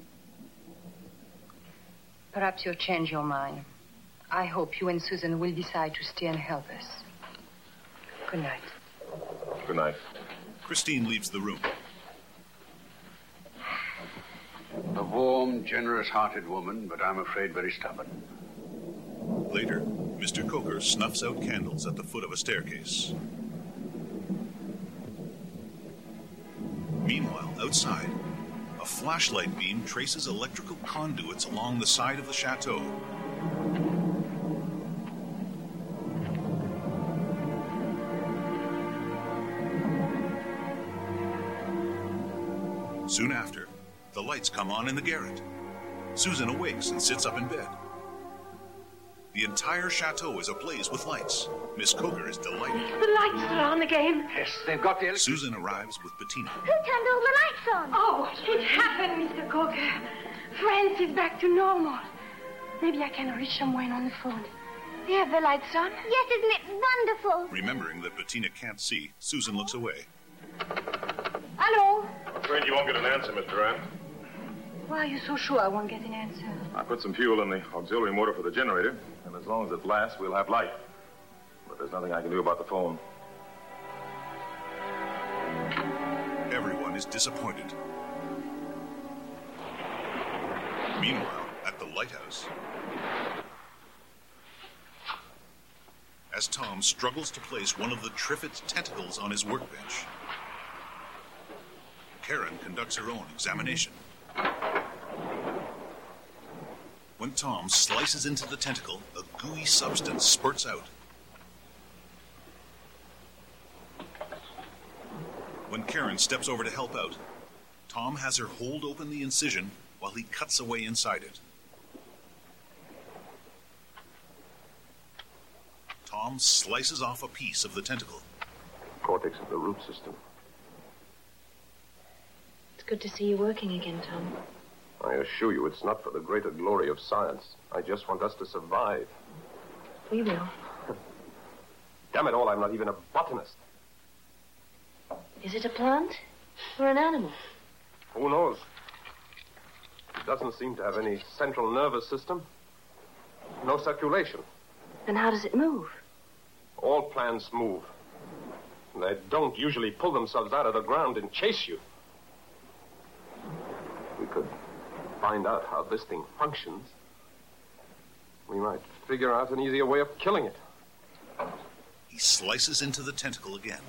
Perhaps you'll change your mind. I hope you and Susan will decide to stay and help us. Good night. Good night. Christine leaves the room. A warm, generous-hearted woman, but I'm afraid very stubborn. Later, Mr. Coker snuffs out candles at the foot of a staircase. Meanwhile, outside, a flashlight beam traces electrical conduits along the side of the chateau. Soon after, the lights come on in the garret. Susan awakes and sits up in bed. The entire chateau is ablaze with lights. Miss Coker is delighted. The lights are on again. Yes, they've got the Susan arrives with Bettina. Who turned all the lights on? Oh, it happened, Mr. Coker. France is back to normal. Maybe I can reach someone on the phone. They have the lights on? Yes, isn't it wonderful? Remembering that Bettina can't see, Susan looks away. Hello? I'm afraid you won't get an answer, Miss Durant. Why are you so sure I won't get an answer? I put some fuel in the auxiliary motor for the generator, and as long as it lasts, we'll have light. But there's nothing I can do about the phone. Everyone is disappointed. Meanwhile, at the lighthouse, as Tom struggles to place one of the Triffitt's tentacles on his workbench, Karen conducts her own examination. When Tom slices into the tentacle, a gooey substance spurts out. When Karen steps over to help out, Tom has her hold open the incision while he cuts away inside it. Tom slices off a piece of the tentacle. Cortex of the root system. It's good to see you working again, Tom. I assure you it's not for the greater glory of science. I just want us to survive. We will. Damn it all, I'm not even a botanist. Is it a plant or an animal? Who knows? It doesn't seem to have any central nervous system. No circulation. Then how does it move? All plants move. They don't usually pull themselves out of the ground and chase you. We could find out how this thing functions. We might figure out an easier way of killing it. He slices into the tentacle again.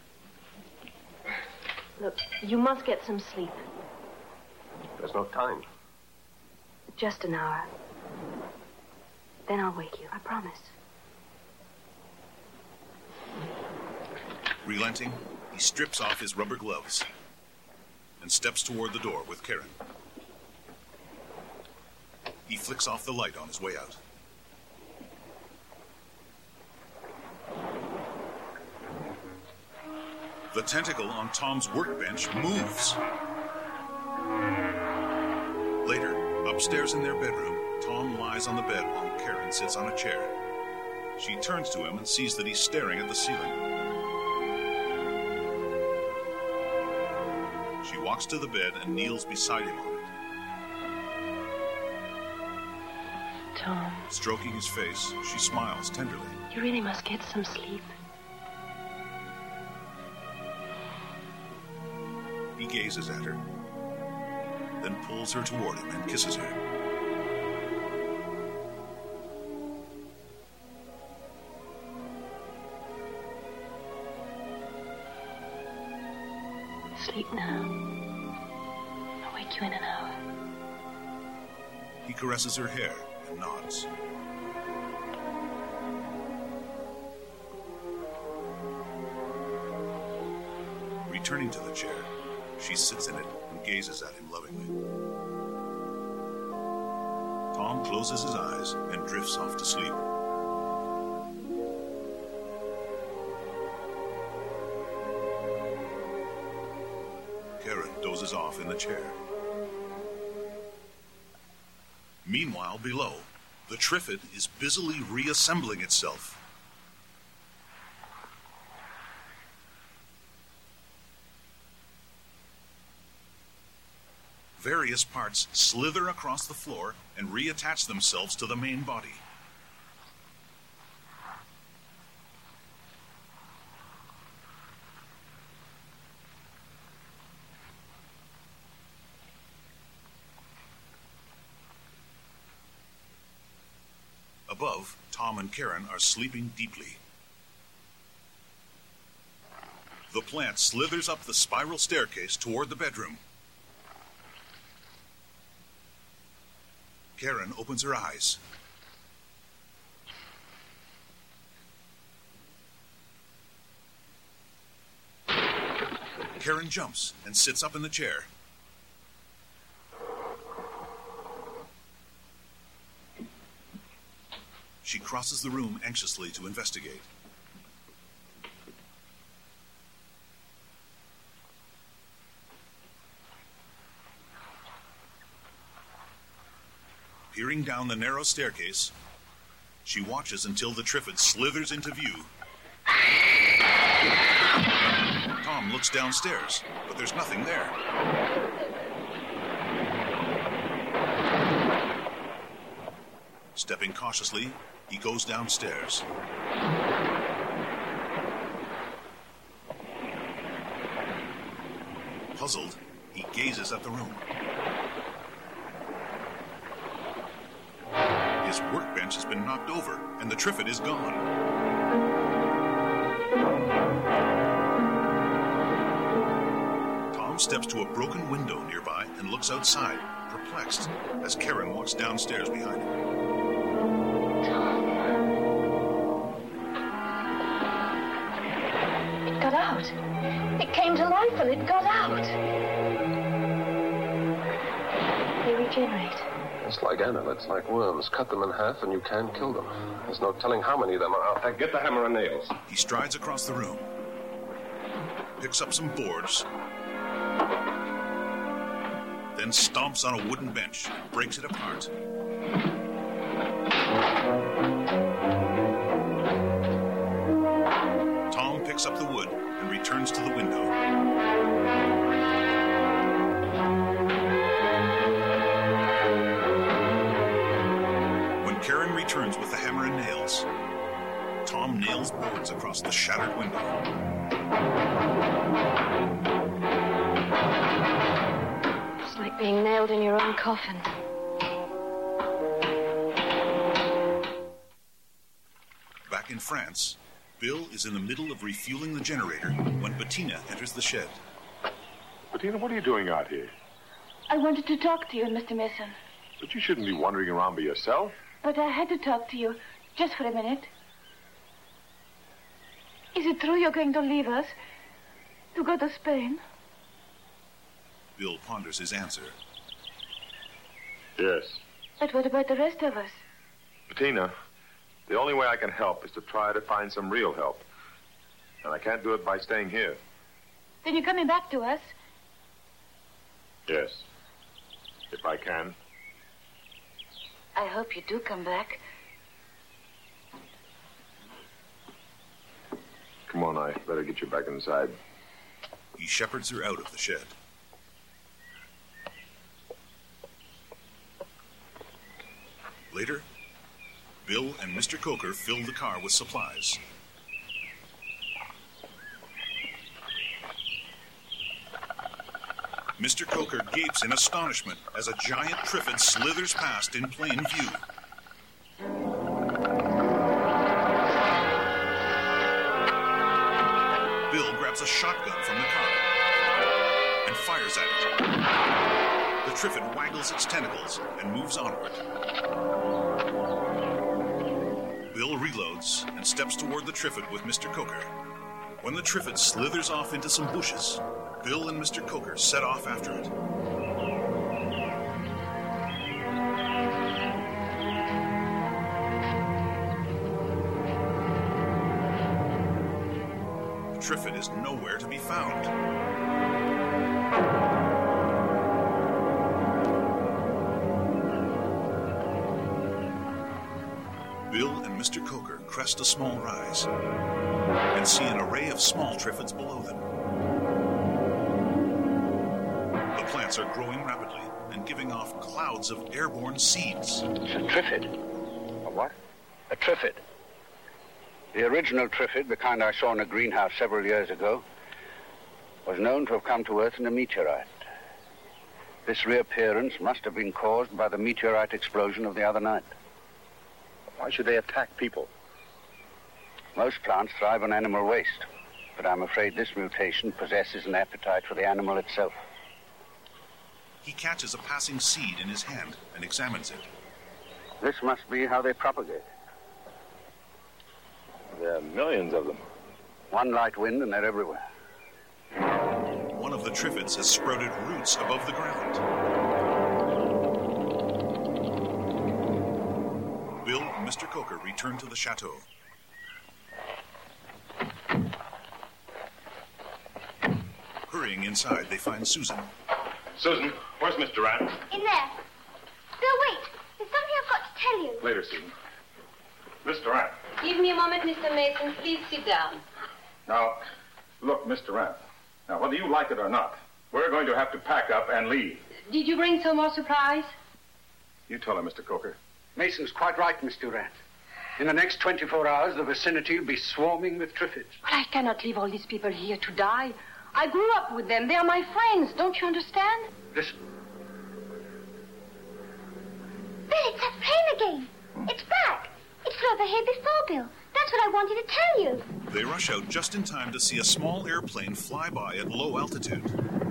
Look, you must get some sleep. There's no time. Just an hour. Then I'll wake you, I promise. Relenting, he strips off his rubber gloves and steps toward the door with Karen. He flicks off the light on his way out. The tentacle on Tom's workbench moves. Later, upstairs in their bedroom, Tom lies on the bed while Karen sits on a chair. She turns to him and sees that he's staring at the ceiling. She walks to the bed and kneels beside him on it. Tom. Stroking his face, she smiles tenderly. You really must get some sleep. He gazes at her, then pulls her toward him and kisses her. Sleep now. I'll wake you in an hour. He caresses her hair and nods. Returning to the chair, she sits in it and gazes at him lovingly. Tom closes his eyes and drifts off to sleep. Karen dozes off in the chair. Meanwhile, below, the Triffitt is busily reassembling itself. Various parts slither across the floor and reattach themselves to the main body. Above, Tom and Karen are sleeping deeply. The plant slithers up the spiral staircase toward the bedroom. Karen opens her eyes. Karen jumps and sits up in the chair. She crosses the room anxiously to investigate. Peering down the narrow staircase, she watches until the Triffitt slithers into view. Tom looks downstairs, but there's nothing there. Stepping cautiously, he goes downstairs. Puzzled, he gazes at the room. His workbench has been knocked over, and the Trifid is gone. Tom steps to a broken window nearby and looks outside, perplexed, as Karen walks downstairs behind him. It got out. It came to life and it got out. They regenerate. It's like annelids, like worms. Cut them in half and you can't kill them. There's no telling how many of them are out there. Get the hammer and nails. He strides across the room, picks up some boards, then stomps on a wooden bench and breaks it apart. Tom picks up the wood and returns to the window. When Karen returns with the hammer and nails, Tom nails boards across the shattered window. It's like being nailed in your own coffin. Back in France, Bill is in the middle of refueling the generator when Bettina enters the shed. Bettina, what are you doing out here? I wanted to talk to you, Mr. Mason. But you shouldn't be wandering around by yourself. But I had to talk to you, just for a minute. Is it true you're going to leave us? To go to Spain? Bill ponders his answer. Yes. But what about the rest of us? Bettina, the only way I can help is to try to find some real help. And I can't do it by staying here. Then you're coming back to us? Yes. If I can. I hope you do come back. Come on, I better get you back inside. He shepherds her out of the shed. Later, Bill and Mr. Coker fill the car with supplies. Mr. Coker gapes in astonishment as a giant Trifid slithers past in plain view. Bill grabs a shotgun from the car and fires at it. The Trifid waggles its tentacles and moves onward. Bill reloads and steps toward the Trifid with Mr. Coker. When the Trifid slithers off into some bushes, Bill and Mr. Coker set off after it. The Trifid is nowhere to be found. Bill and Mr. Coker crest a small rise and see an array of small Trifids below them. The plants are growing rapidly and giving off clouds of airborne seeds. It's a Trifid. A what? A Trifid. The original Trifid, the kind I saw in a greenhouse several years ago, was known to have come to Earth in a meteorite. This reappearance must have been caused by the meteorite explosion of the other night. Why should they attack people? Most plants thrive on animal waste, but I'm afraid this mutation possesses an appetite for the animal itself. He catches a passing seed in his hand and examines it. This must be how they propagate. There are millions of them. One light wind and they're everywhere. One of the Trifids has sprouted roots above the ground. Bill and Mr. Coker return to the chateau. Hurrying inside, they find Susan. Susan, where's Mr. Rat? In there. Bill, wait. There's something I've got to tell you. Later, Susan. Mr. Rat. Give me a moment, Mr. Mason. Please sit down. Now, look, Mr. Rat. Now, whether you like it or not, we're going to have to pack up and leave. Did you bring some more supplies? You tell her, Mr. Coker. Mason's quite right, Miss Durant. In the next 24 hours, the vicinity will be swarming with Triffids. Well, I cannot leave all these people here to die. I grew up with them. They are my friends. Don't you understand? Listen. Bill, it's that plane again. It's back. It flew over here before, Bill. That's what I wanted to tell you. They rush out just in time to see a small airplane fly by at low altitude.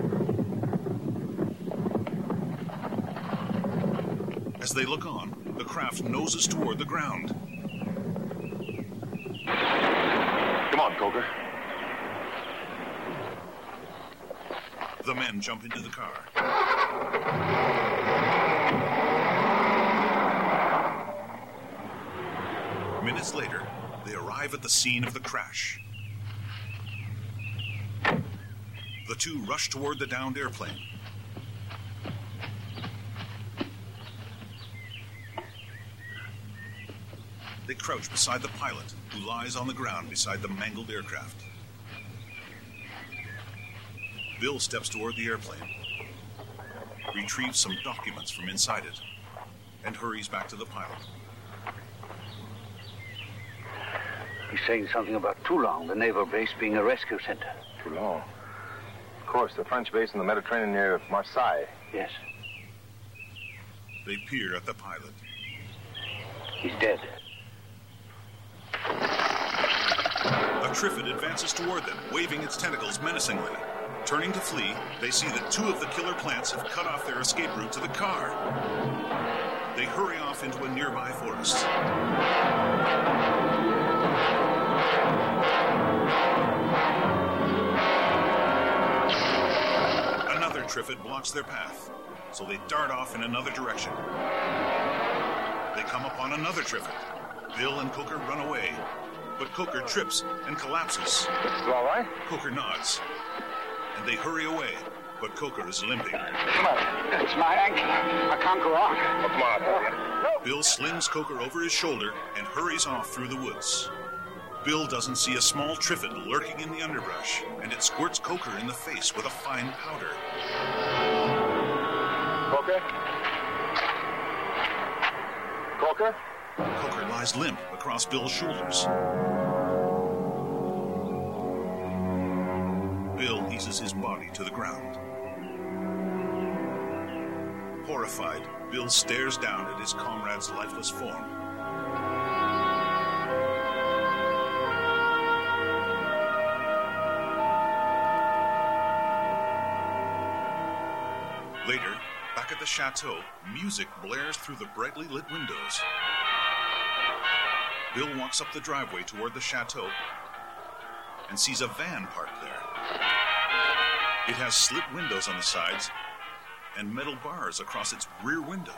As they look on, the craft noses toward the ground. Come on, Coker. The men jump into the car. Minutes later, they arrive at the scene of the crash. The two rush toward the downed airplane. They crouch beside the pilot, who lies on the ground beside the mangled aircraft. Bill steps toward the airplane, retrieves some documents from inside it, and hurries back to the pilot. He's saying something about Toulon, the naval base being a rescue center. Toulon? Of course, the French base in the Mediterranean near Marseille. Yes. They peer at the pilot. He's dead. A Triffid advances toward them, waving its tentacles menacingly. Turning to flee, they see that two of the killer plants have cut off their escape route to the car. They hurry off into a nearby forest. Another Triffid blocks their path, so they dart off in another direction. They come upon another Triffid. Bill and Coker run away, but Coker trips and collapses. You all right? Coker nods, and they hurry away, but Coker is limping. Come on. It's my ankle. I can't go on. Oh, come on, no. Bill slings Coker over his shoulder and hurries off through the woods. Bill doesn't see a small Triffid lurking in the underbrush, and it squirts Coker in the face with a fine powder. Coker? Coker? Coker lies limp across Bill's shoulders. Bill eases his body to the ground. Horrified, Bill stares down at his comrade's lifeless form. Later, back at the chateau, music blares through the brightly lit windows. Bill walks up the driveway toward the chateau and sees a van parked there. It has slit windows on the sides and metal bars across its rear window.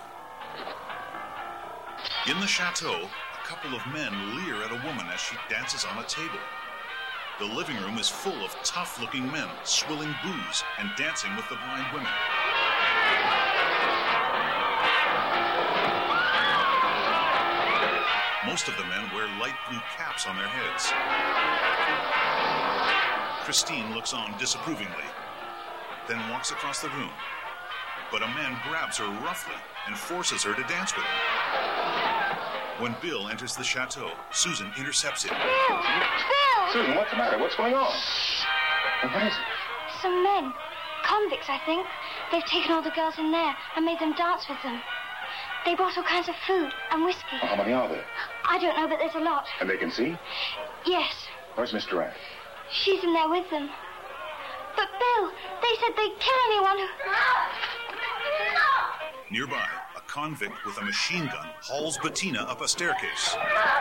In the chateau, a couple of men leer at a woman as she dances on a table. The living room is full of tough-looking men swilling booze and dancing with the blind women. Most of the men wear light blue caps on their heads. Christine looks on disapprovingly, then walks across the room. But a man grabs her roughly and forces her to dance with him. When Bill enters the chateau, Susan intercepts him. Bill! Susan, what's the matter? What's going on? What is it? Some men. Convicts, I think. They've taken all the girls in there and made them dance with them. They brought all kinds of food and whiskey. Well, how many are there? I don't know, but there's a lot. And they can see? Yes. Where's Miss Durant? She's in there with them. But, Bill, they said they'd kill anyone who... Nearby, a convict with a machine gun hauls Bettina up a staircase.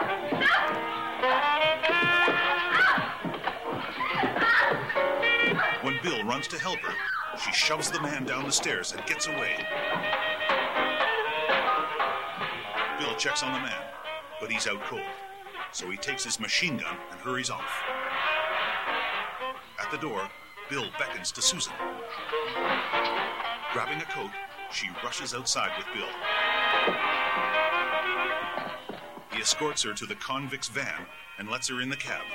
When Bill runs to help her, she shoves the man down the stairs and gets away. Bill checks on the man, but he's out cold, so he takes his machine gun and hurries off. At the door, Bill beckons to Susan. Grabbing a coat, she rushes outside with Bill. He escorts her to the convict's van and lets her in the cab.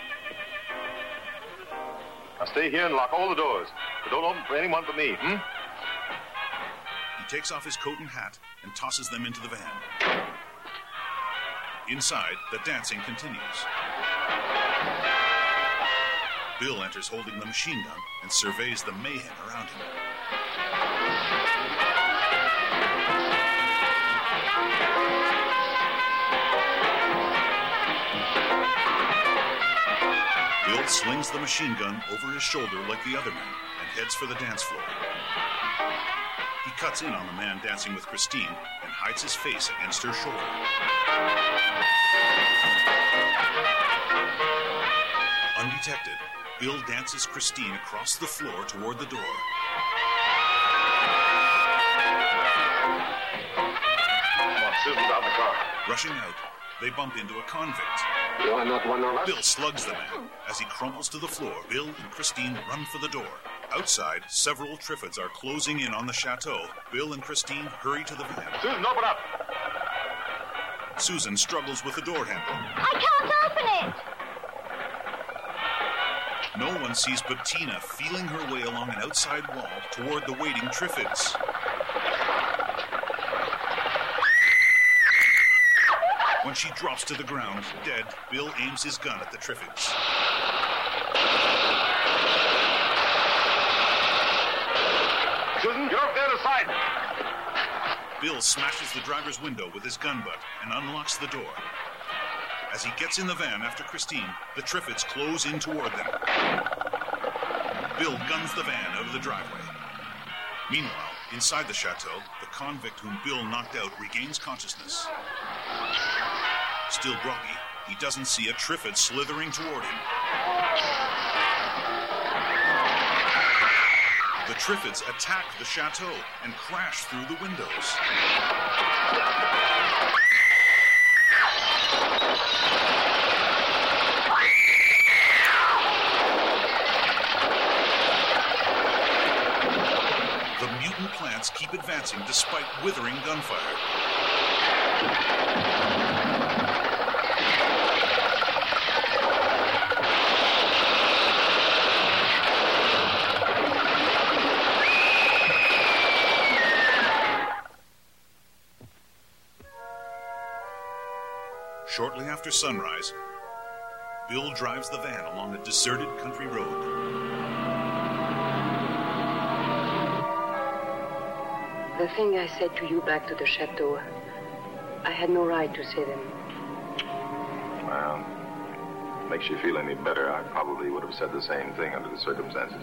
Now stay here and lock all the doors. But don't open for anyone but me, He takes off his coat and hat and tosses them into the van. Inside, the dancing continues. Bill enters holding the machine gun and surveys the mayhem around him. Bill slings the machine gun over his shoulder like the other men and heads for the dance floor. He cuts in on the man dancing with Christine and hides his face against her shoulder. Undetected, Bill dances Christine across the floor toward the door. Come on, Susan's out in the car. Rushing out, they bump into a convict. You are not one of us? Bill slugs the man. As he crumbles to the floor, Bill and Christine run for the door. Outside, several Triffids are closing in on the chateau. Bill and Christine hurry to the van. Susan, open up! Susan struggles with the door handle. I can't open it! No one sees Bettina feeling her way along an outside wall toward the waiting Triffids. When she drops to the ground, dead, Bill aims his gun at the Triffids. Susan, you're up there to the side. Bill smashes the driver's window with his gun butt and unlocks the door. As he gets in the van after Christine, the Triffids close in toward them. Bill guns the van out of the driveway. Meanwhile, inside the chateau, the convict whom Bill knocked out regains consciousness. Still groggy, he doesn't see a Triffid slithering toward him. The Triffids attack the chateau and crash through the windows. The mutant plants keep advancing despite withering gunfire. Shortly after sunrise, Bill drives the van along a deserted country road. The thing I said to you back to the chateau, I had no right to say them. Well, makes you feel any better. I probably would have said the same thing under the circumstances.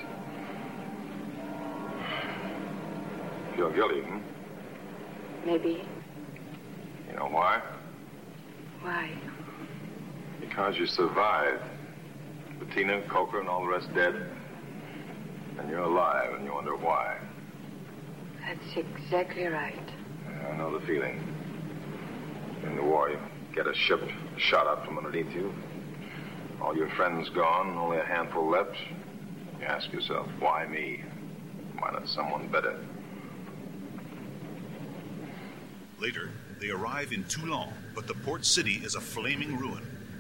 Feel guilty, Maybe. You know why? Why? Because you survived. Bettina, Coker, and all the rest dead. And you're alive, and you wonder why. That's exactly right. I know the feeling. In the war, you get a ship shot up from underneath you. All your friends gone, only a handful left. You ask yourself, why me? Why not someone better? Later, they arrive in Toulon, but the port city is a flaming ruin.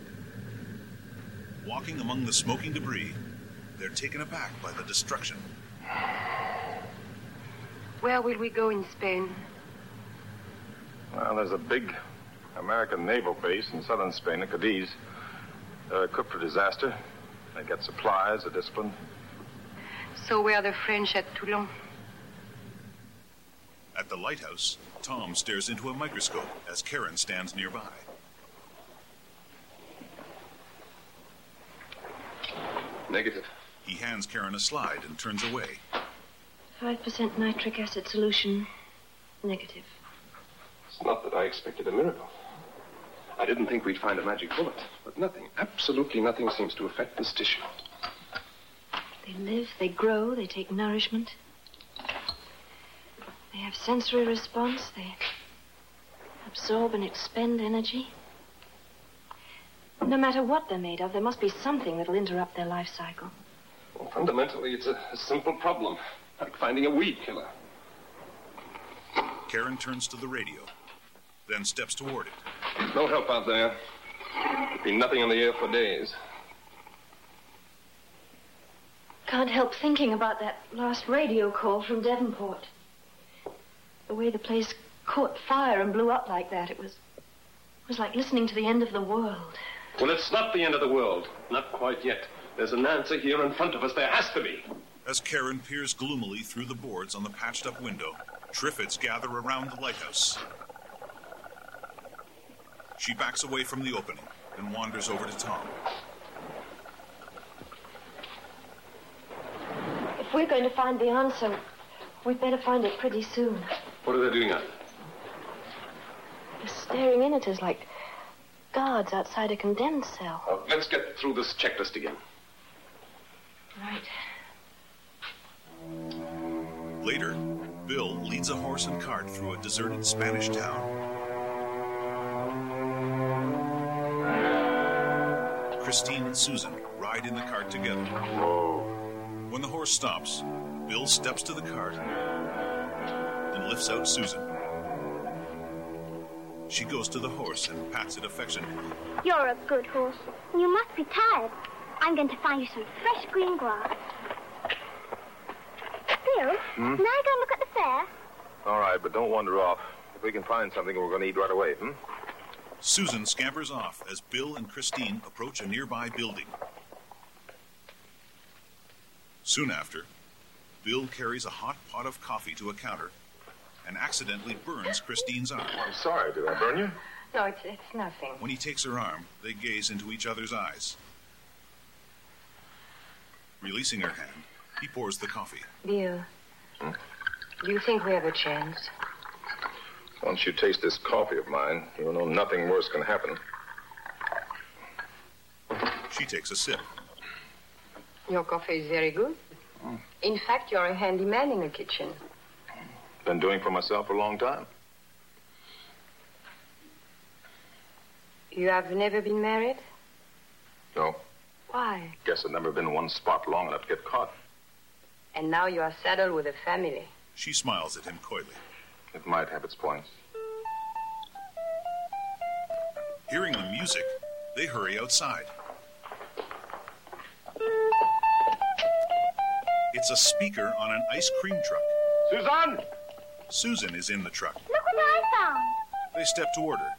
Walking among the smoking debris, they're taken aback by the destruction. Where will we go in Spain? Well, there's a big American naval base in southern Spain, at Cadiz. They're equipped for disaster. They get supplies, they're disciplined. So where are the French at Toulon? At the lighthouse, Tom stares into a microscope as Karen stands nearby. Negative. He hands Karen a slide and turns away. 5% nitric acid solution. Negative. It's not that I expected a miracle. I didn't think we'd find a magic bullet, but nothing, absolutely nothing seems to affect this tissue. They live, they grow, they take nourishment. They have sensory response, they absorb and expend energy. No matter what they're made of, there must be something that'll interrupt their life cycle. Well, fundamentally, it's a simple problem, like finding a weed killer. Karen turns to the radio, then steps toward it. No help out there. There'd be nothing in the air for days. Can't help thinking about that last radio call from Devonport. The way the place caught fire and blew up like that, it was It was like listening to the end of the world. Well, it's not the end of the world. Not quite yet. There's an answer here in front of us. There has to be. As Karen peers gloomily through the boards on the patched-up window, Triffids gather around the lighthouse. She backs away from the opening and wanders over to Tom. If we're going to find the answer, we'd better find it pretty soon. What are they doing out? They're staring in at us like guards outside a condemned cell. Let's get through this checklist again. Right. Later, Bill leads a horse and cart through a deserted Spanish town. Christine and Susan ride in the cart together. When the horse stops, Bill steps to the cart and lifts out Susan. She goes to the horse and pats it affectionately. You're a good horse. You must be tired. I'm going to find you some fresh green grass. Bill, may I go and look at the fair? All right, but don't wander off. If we can find something, we're going to eat right away, Susan scampers off as Bill and Christine approach a nearby building. Soon after, Bill carries a hot pot of coffee to a counter and accidentally burns Christine's arm. I'm sorry, did I burn you? No, it's nothing. When he takes her arm, they gaze into each other's eyes. Releasing her hand, he pours the coffee. Bill, do you think we have a chance? Once you taste this coffee of mine, you'll know nothing worse can happen. She takes a sip. Your coffee is very good. In fact, you're a handyman in the kitchen. Been doing for myself for a long time. You have never been married? No. Why? Guess I've never been in one spot long enough to get caught. And now you are saddled with a family. She smiles at him coyly. It might have its points. Hearing the music, they hurry outside. It's a speaker on an ice cream truck. Susan! Susan is in the truck. Look what I found. They step toward her.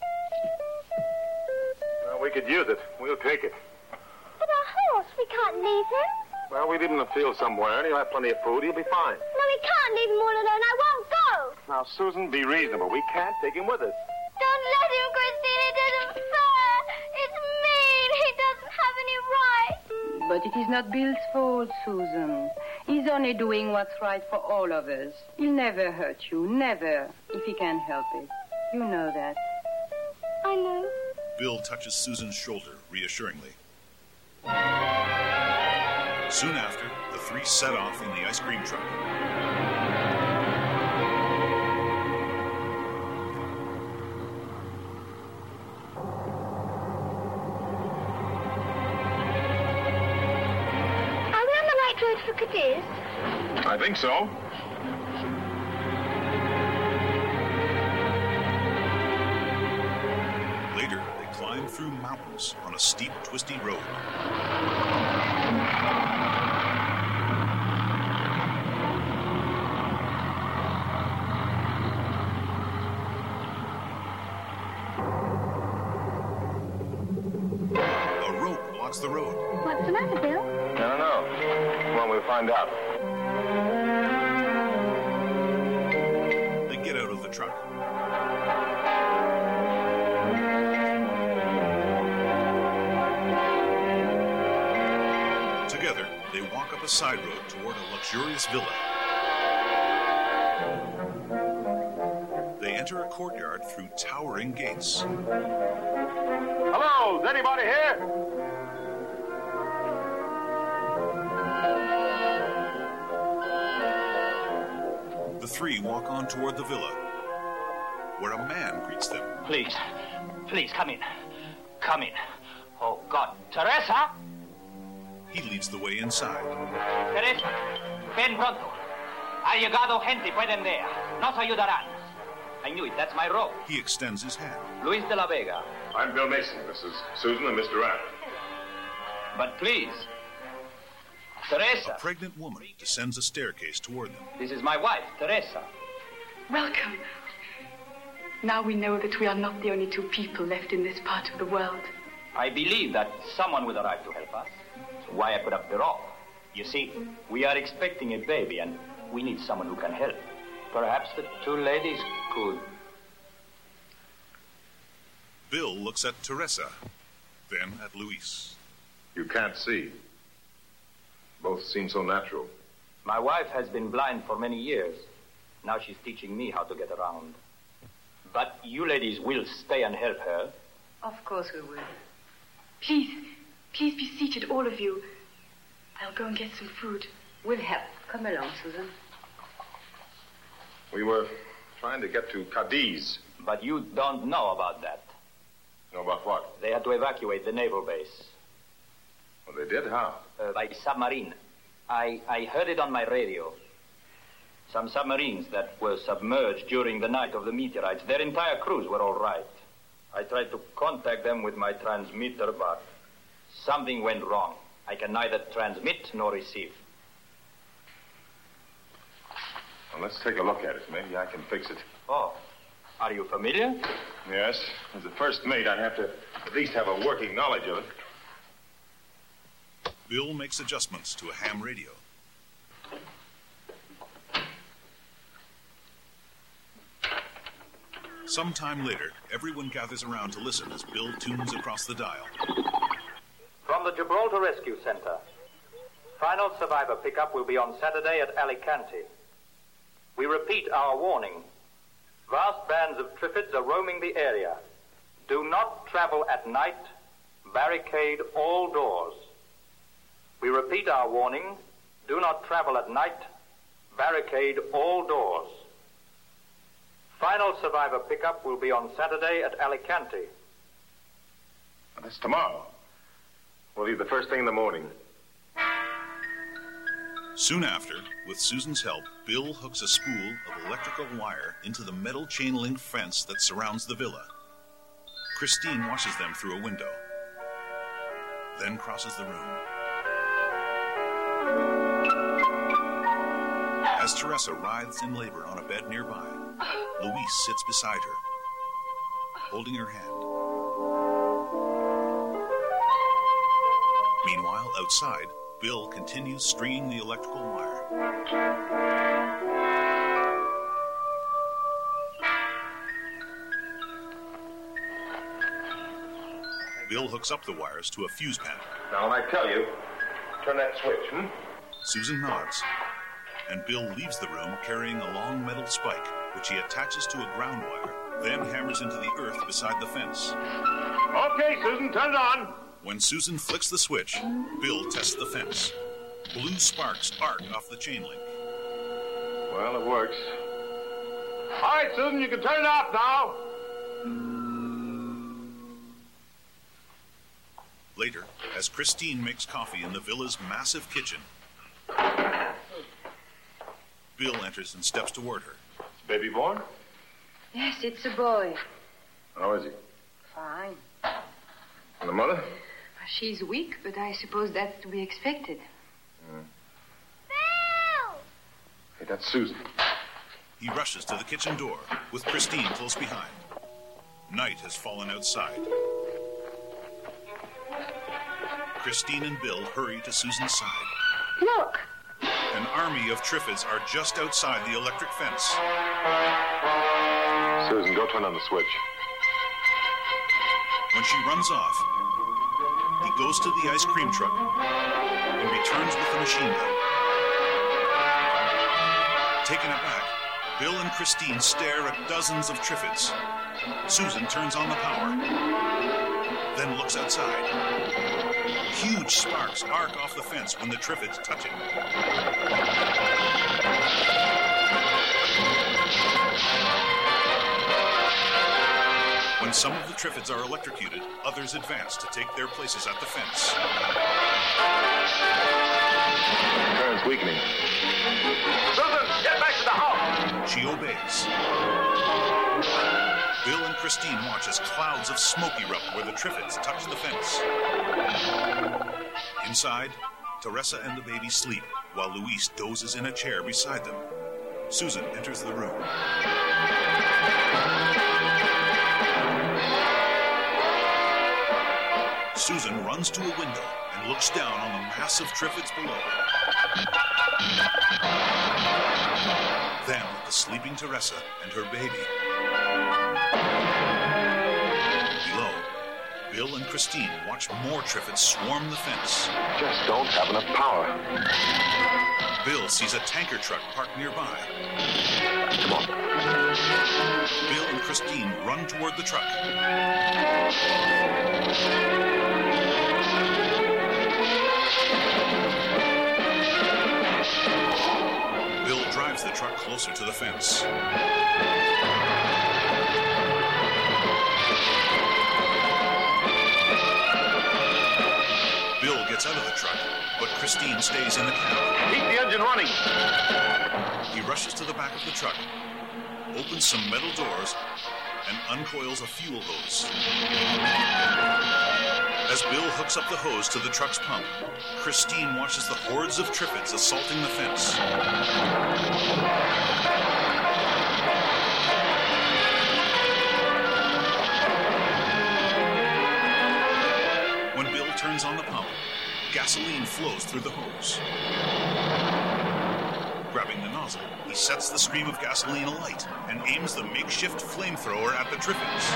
Well, we could use it. We'll take it. But our horse, we can't leave him. Well, we leave him in the field somewhere, and he'll have plenty of food. He'll be fine. No, we can't leave him all alone. I won't go. Now, Susan, be reasonable. We can't take him with us. Don't let him, Christine. It isn't fair. It's mean. He doesn't have any right. But it is not Bill's fault, Susan. He's only doing what's right for all of us. He'll never hurt you, never, if he can help it. You know that. I know. Bill touches Susan's shoulder reassuringly. Soon after, the three set off in the ice cream truck. Are we on the right road for Cadiz? I think so. Later, they climb through mountains on a steep, twisty road. A rope blocks the road. What's the matter, Bill? I don't know. Come on, we'll find out. They get out of the truck. Together, they walk up a side road toward a luxurious villa. They enter a courtyard through towering gates. Hello, is anybody here? The three walk on toward the villa, where a man greets them. Please, come in. Come in. Oh, God. Teresa! He leads the way inside. Teresa, ven pronto. Ha llegado gente, pueden ver. No se ayudarán. I knew it. That's my rope. He extends his hand. Luis de la Vega. I'm Bill Mason. This is Susan and Mr. Rapp. But please, Teresa. A pregnant woman descends a staircase toward them. This is my wife, Teresa. Welcome. Now we know that we are not the only two people left in this part of the world. I believe that someone will arrive to help us. That's why I put up the rope. You see, we are expecting a baby, and we need someone who can help. Perhaps the two ladies could. Bill looks at Teresa, then at Luis. You can't see. Both seem so natural. My wife has been blind for many years. Now she's teaching me how to get around. But you ladies will stay and help her. Of course we will. Please be seated, all of you. I'll go and get some food. We'll help. Come along, Susan. We were trying to get to Cadiz. But you don't know about that. Know about what? They had to evacuate the naval base. Well, they did? How? By submarine. I heard it on my radio. Some submarines that were submerged during the night of the meteorites, their entire crews were all right. I tried to contact them with my transmitter, but something went wrong. I can neither transmit nor receive. Well, let's take a look at it. Maybe I can fix it. Oh, are you familiar? Yes. As the first mate, I have to at least have a working knowledge of it. Bill makes adjustments to a ham radio. Sometime later, everyone gathers around to listen as Bill tunes across the dial. From the Gibraltar Rescue Center. Final survivor pickup will be on Saturday at Alicante. We repeat our warning. Vast bands of Triffids are roaming the area. Do not travel at night. Barricade all doors. We repeat our warning. Do not travel at night. Barricade all doors. Final survivor pickup will be on Saturday at Alicante. That's tomorrow. We'll leave the first thing in the morning. Soon after, with Susan's help, Bill hooks a spool of electrical wire into the metal chain-link fence that surrounds the villa. Christine watches them through a window, then crosses the room. As Teresa writhes in labor on a bed nearby, Luis sits beside her, holding her hand. Meanwhile, outside, Bill continues stringing the electrical wire. Bill hooks up the wires to a fuse panel. Now, when I tell you, turn that switch, Susan nods, and Bill leaves the room carrying a long metal spike, which he attaches to a ground wire, then hammers into the earth beside the fence. Okay, Susan, turn it on. When Susan flicks the switch, Bill tests the fence. Blue sparks arc off the chain link. Well, it works. All right, Susan, you can turn it off now. Later, as Christine makes coffee in the villa's massive kitchen, Bill enters and steps toward her. Is baby born? Yes, it's a boy. How is he? Fine. And the mother? She's weak, but I suppose that's to be expected. Bill! Hey, that's Susan. He rushes to the kitchen door, with Christine close behind. Night has fallen outside. Christine and Bill hurry to Susan's side. Look! An army of Triffids are just outside the electric fence. Susan, go turn on the switch. When she runs off, he goes to the ice cream truck and returns with the machine gun. Taken aback, Bill and Christine stare at dozens of Triffids. Susan turns on the power, then looks outside. Huge sparks arc off the fence when the Triffids touch it. When some of the Triffids are electrocuted, others advance to take their places at the fence. Current's weakening. Susan, get back to the house! She obeys. Bill and Christine watch as clouds of smoke erupt where the Triffids touch the fence. Inside, Teresa and the baby sleep, while Luis dozes in a chair beside them. Susan enters the room. Susan runs to a window and looks down on the mass of Triffids below. Then at the sleeping Teresa and her baby. Below, Bill and Christine watch more Triffids swarm the fence. Just don't have enough power. Bill sees a tanker truck parked nearby. Come on. Bill and Christine run toward the truck. Bill drives the truck closer to the fence. Bill gets out of the truck, but Christine stays in the cab. Keep the engine running. He rushes to the back of the truck, opens some metal doors, and uncoils a fuel hose. As Bill hooks up the hose to the truck's pump, Christine watches the hordes of Triffids assaulting the fence. When Bill turns on the pump, gasoline flows through the hose. Grabbing the nozzle, he sets the stream of gasoline alight and aims the makeshift flamethrower at the Triffids.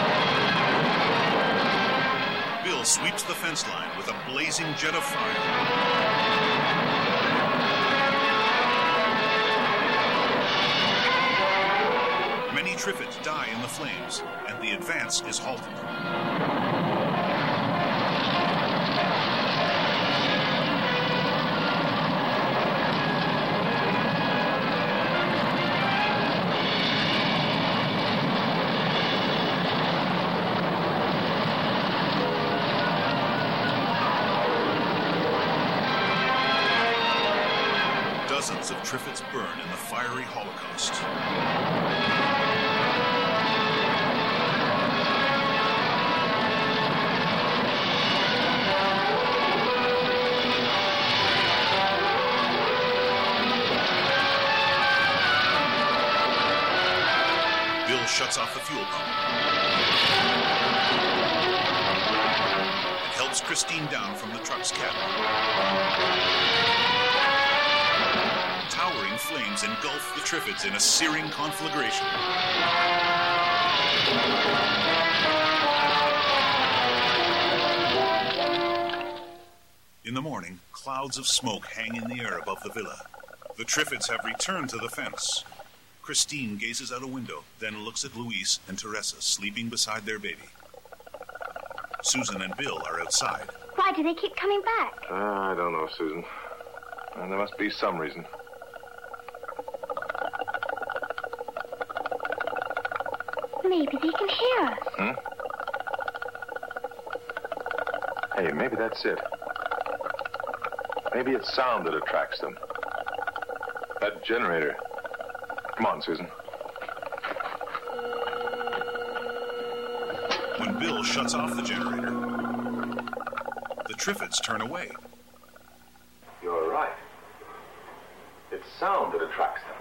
Bill sweeps the fence line with a blazing jet of fire. Many Triffids die in the flames, and the advance is halted. Dozens of Triffids burn in the fiery holocaust. Bill shuts off the fuel pump and helps Christine down from the truck's cabin. Towering flames engulf the Triffids in a searing conflagration. In the morning, clouds of smoke hang in the air above the villa. The Triffids have returned to the fence. Christine gazes out a window, then looks at Luis and Teresa sleeping beside their baby. Susan and Bill are outside. Why do they keep coming back? I don't know, Susan. And there must be some reason. Maybe they can hear us. Hmm? Hey, maybe that's it. Maybe it's sound that attracts them. That generator. Come on, Susan. When Bill shuts off the generator, the Triffids turn away. You're right. It's sound that attracts them.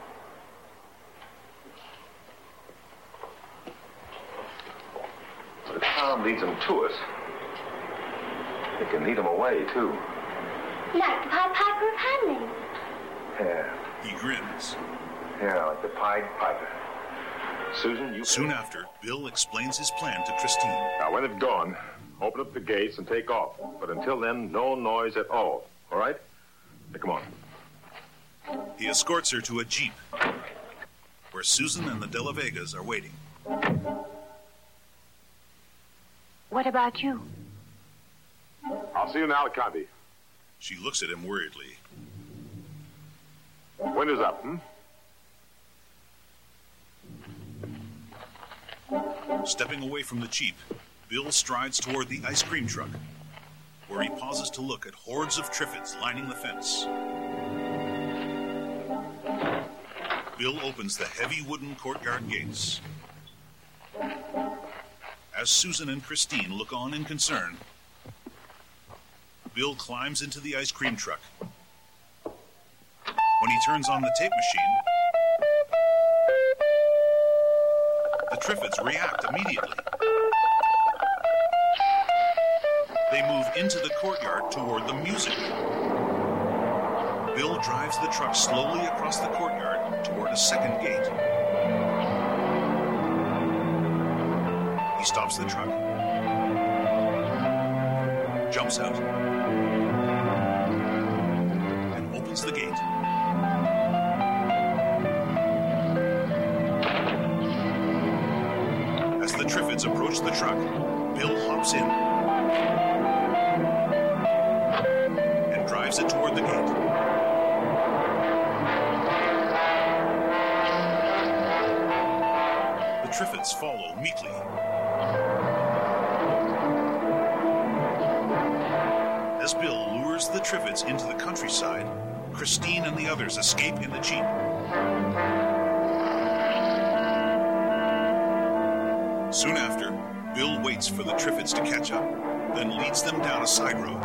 But if sound leads them to us, it can lead them away, too. Like the Pied Piper of Hamelin. Yeah. He grins. Yeah, like the Pied Piper. Susan, you... Soon after, Bill explains his plan to Christine. Now, when they've gone, open up the gates and take off. But until then, no noise at all. All right? Now, come on. He escorts her to a jeep, where Susan and the De La Vegas are waiting. What about you? I'll see you in Alicante. She looks at him worriedly. Winter's up, Stepping away from the jeep, Bill strides toward the ice cream truck, where he pauses to look at hordes of Triffids lining the fence. Bill opens the heavy wooden courtyard gates. As Susan and Christine look on in concern, Bill climbs into the ice cream truck. When he turns on the tape machine, the Triffids react immediately. They move into the courtyard toward the music. Bill drives the truck slowly across the courtyard toward a second gate. He stops the truck, jumps out, and opens the gate. As the Triffids approach the truck, Bill hops in and drives it toward the gate. The Triffids follow meekly. As Bill lures the Triffids into the countryside, Christine and the others escape in the Jeep. Soon after, Bill waits for the Triffids to catch up, then leads them down a side road.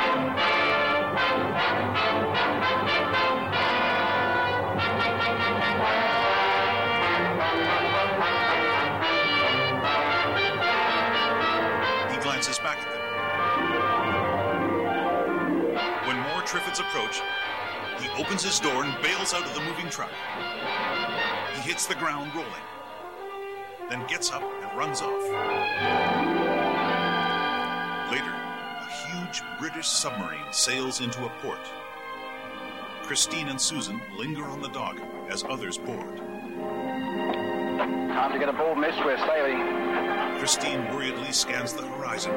He glances back at them. When more Triffids approach, he opens his door and bails out of the moving truck. He hits the ground rolling, then gets up and runs off. Later, a huge British submarine sails into a port. Christine and Susan linger on the dock as others board. Time to get aboard, miss. We're sailing. Christine worriedly scans the horizon.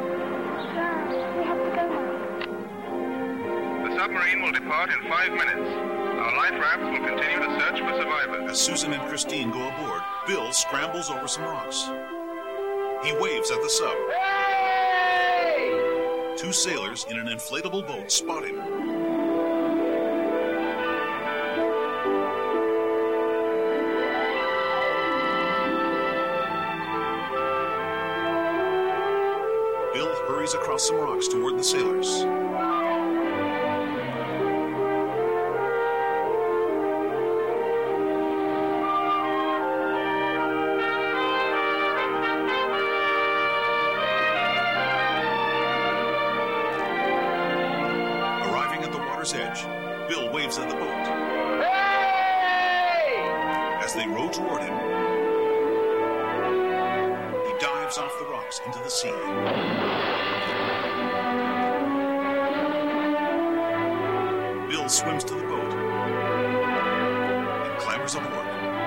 The submarine will depart in 5 minutes. Our life rafts will continue to search for survivors. As Susan and Christine go aboard, Bill scrambles over some rocks. He waves at the sub. Hey! 2 sailors in an inflatable boat spot him. Bill hurries across some rocks toward the sailors. Edge, Bill waves at the boat. Hey! As they row toward him, he dives off the rocks into the sea. Bill swims to the boat and clambers aboard.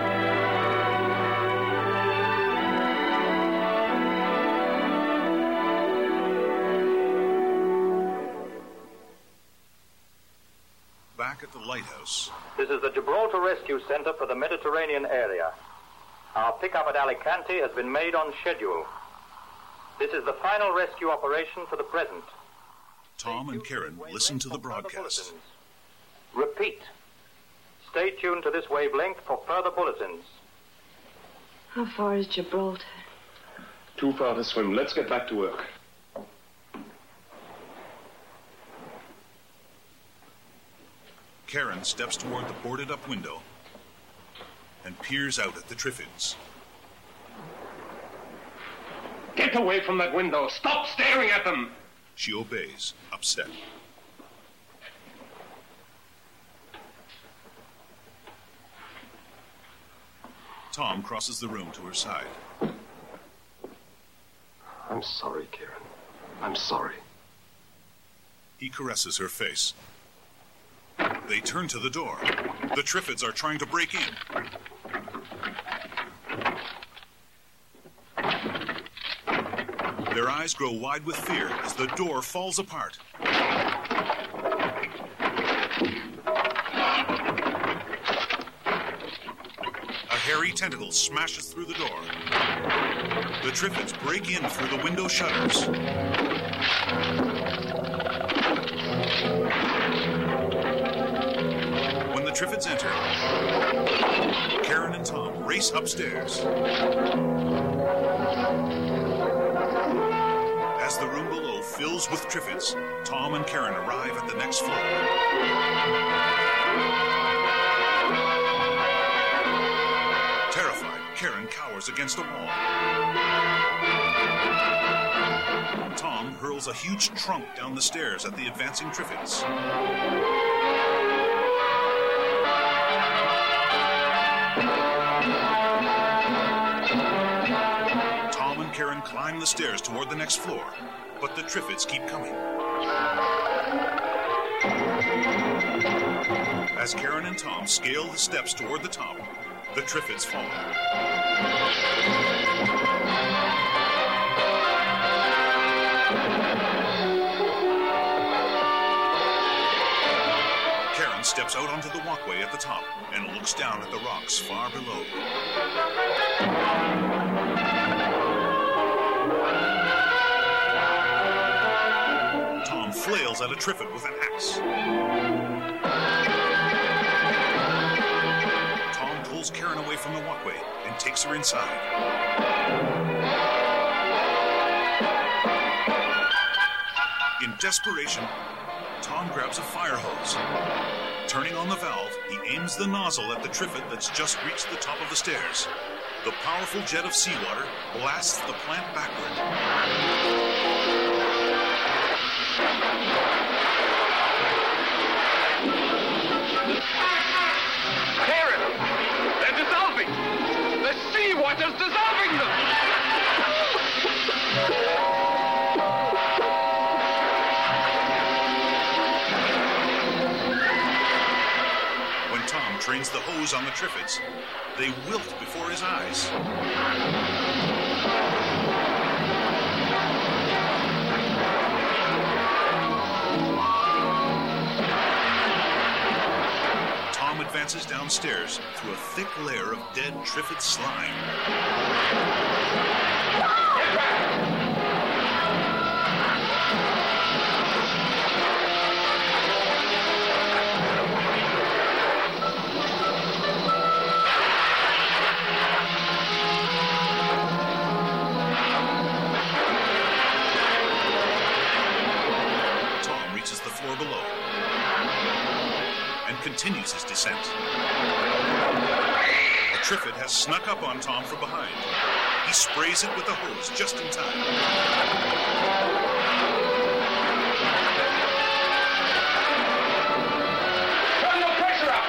Back at the lighthouse. This is the Gibraltar Rescue Center for the Mediterranean area. Our pickup at Alicante has been made on schedule. This is the final rescue operation for the present. Tom and Karen listen to the broadcast. Repeat. Stay tuned to this wavelength for further bulletins. How far is Gibraltar? Too far to swim. Let's get back to work. Karen steps toward the boarded-up window and peers out at the Triffids. Get away from that window. Stop staring at them. She obeys, upset. Tom crosses the room to her side. I'm sorry, Karen. I'm sorry. He caresses her face. They turn to the door. The Triffids are trying to break in. Their eyes grow wide with fear as the door falls apart. A hairy tentacle smashes through the door. The Triffids break in through the window shutters. When the Triffids enter, Karen and Tom race upstairs. As the room below fills with Triffids, Tom and Karen arrive at the next floor. Terrified, Karen cowers against a wall. Tom hurls a huge trunk down the stairs at the advancing Triffids. Tom and Karen climb the stairs toward the next floor, but the Triffids keep coming. As Karen and Tom scale the steps toward the top, the Triffids fall. Karen steps out onto the walkway at the top and looks down at the rocks far below. Tom flails at a Triffid with an axe. Tom pulls Karen away from the walkway and takes her inside. In desperation, Tom grabs a fire hose. Turning on the valve, he aims the nozzle at the Triffid that's just reached the top of the stairs. The powerful jet of seawater blasts the plant backward. Karen! They're dissolving! The seawater's dissolving them! When Tom trains the hose on the Triffids, they wilt before his eyes. Tom advances downstairs through a thick layer of dead Triffid slime. Tom reaches the floor below and continues his descent. A Triffid has snuck up on Tom from behind. He sprays it with the hose just in time. Turn the pressure up!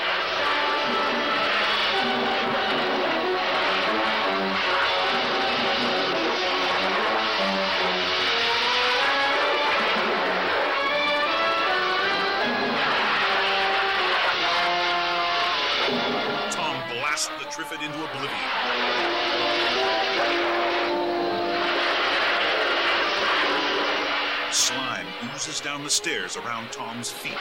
Tom blasts the Triffid into oblivion. Slime oozes down the stairs around Tom's feet.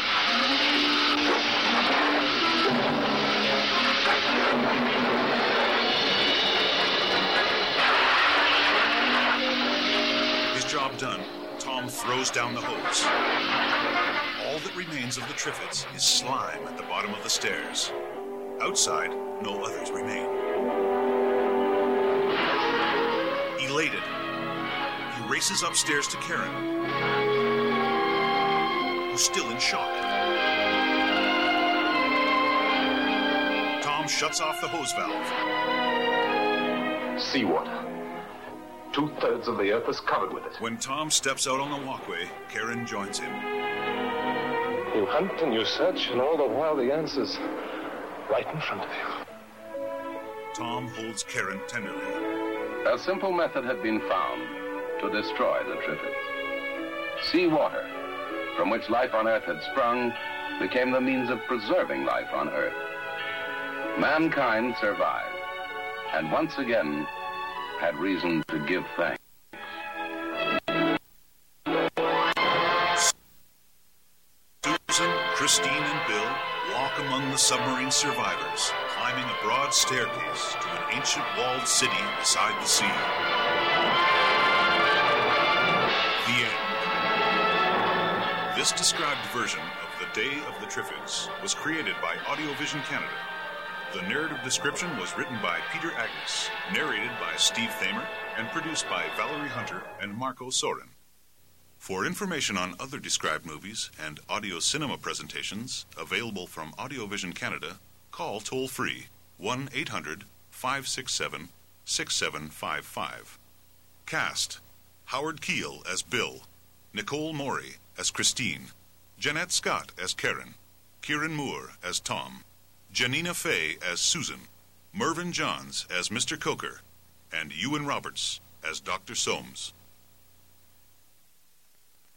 His job done, Tom throws down the hose. All that remains of the Triffids is slime at the bottom of the stairs. Outside, no others remain. Elated, he races upstairs to Karen, who's still in shock. Tom shuts off the hose valve. Seawater. 2/3 of the earth is covered with it. When Tom steps out on the walkway, Karen joins him. You hunt and you search, and all the while the answer's right in front of you. Tom holds Karen tenderly. A simple method had been found to destroy the Triffids. Seawater, from which life on Earth had sprung, became the means of preserving life on Earth. Mankind survived, and once again had reason to give thanks. Susan, Christine, and Bill walk among the submarine survivors, climbing a broad staircase to an ancient walled city beside the sea. The end. This described version of The Day of the Triffids was created by Audiovision Canada. The narrative description was written by Peter Agnes, narrated by Steve Thamer, and produced by Valerie Hunter and Marco Sorin. For information on other described movies and audio cinema presentations available from Audiovision Canada, call toll-free 1-800-567-6755. Cast: Howard Keel as Bill, Nicole Morey as Christine, Jeanette Scott as Karen, Kieran Moore as Tom, Janina Fay as Susan, Mervyn Johns as Mr. Coker, and Ewan Roberts as Dr. Soames.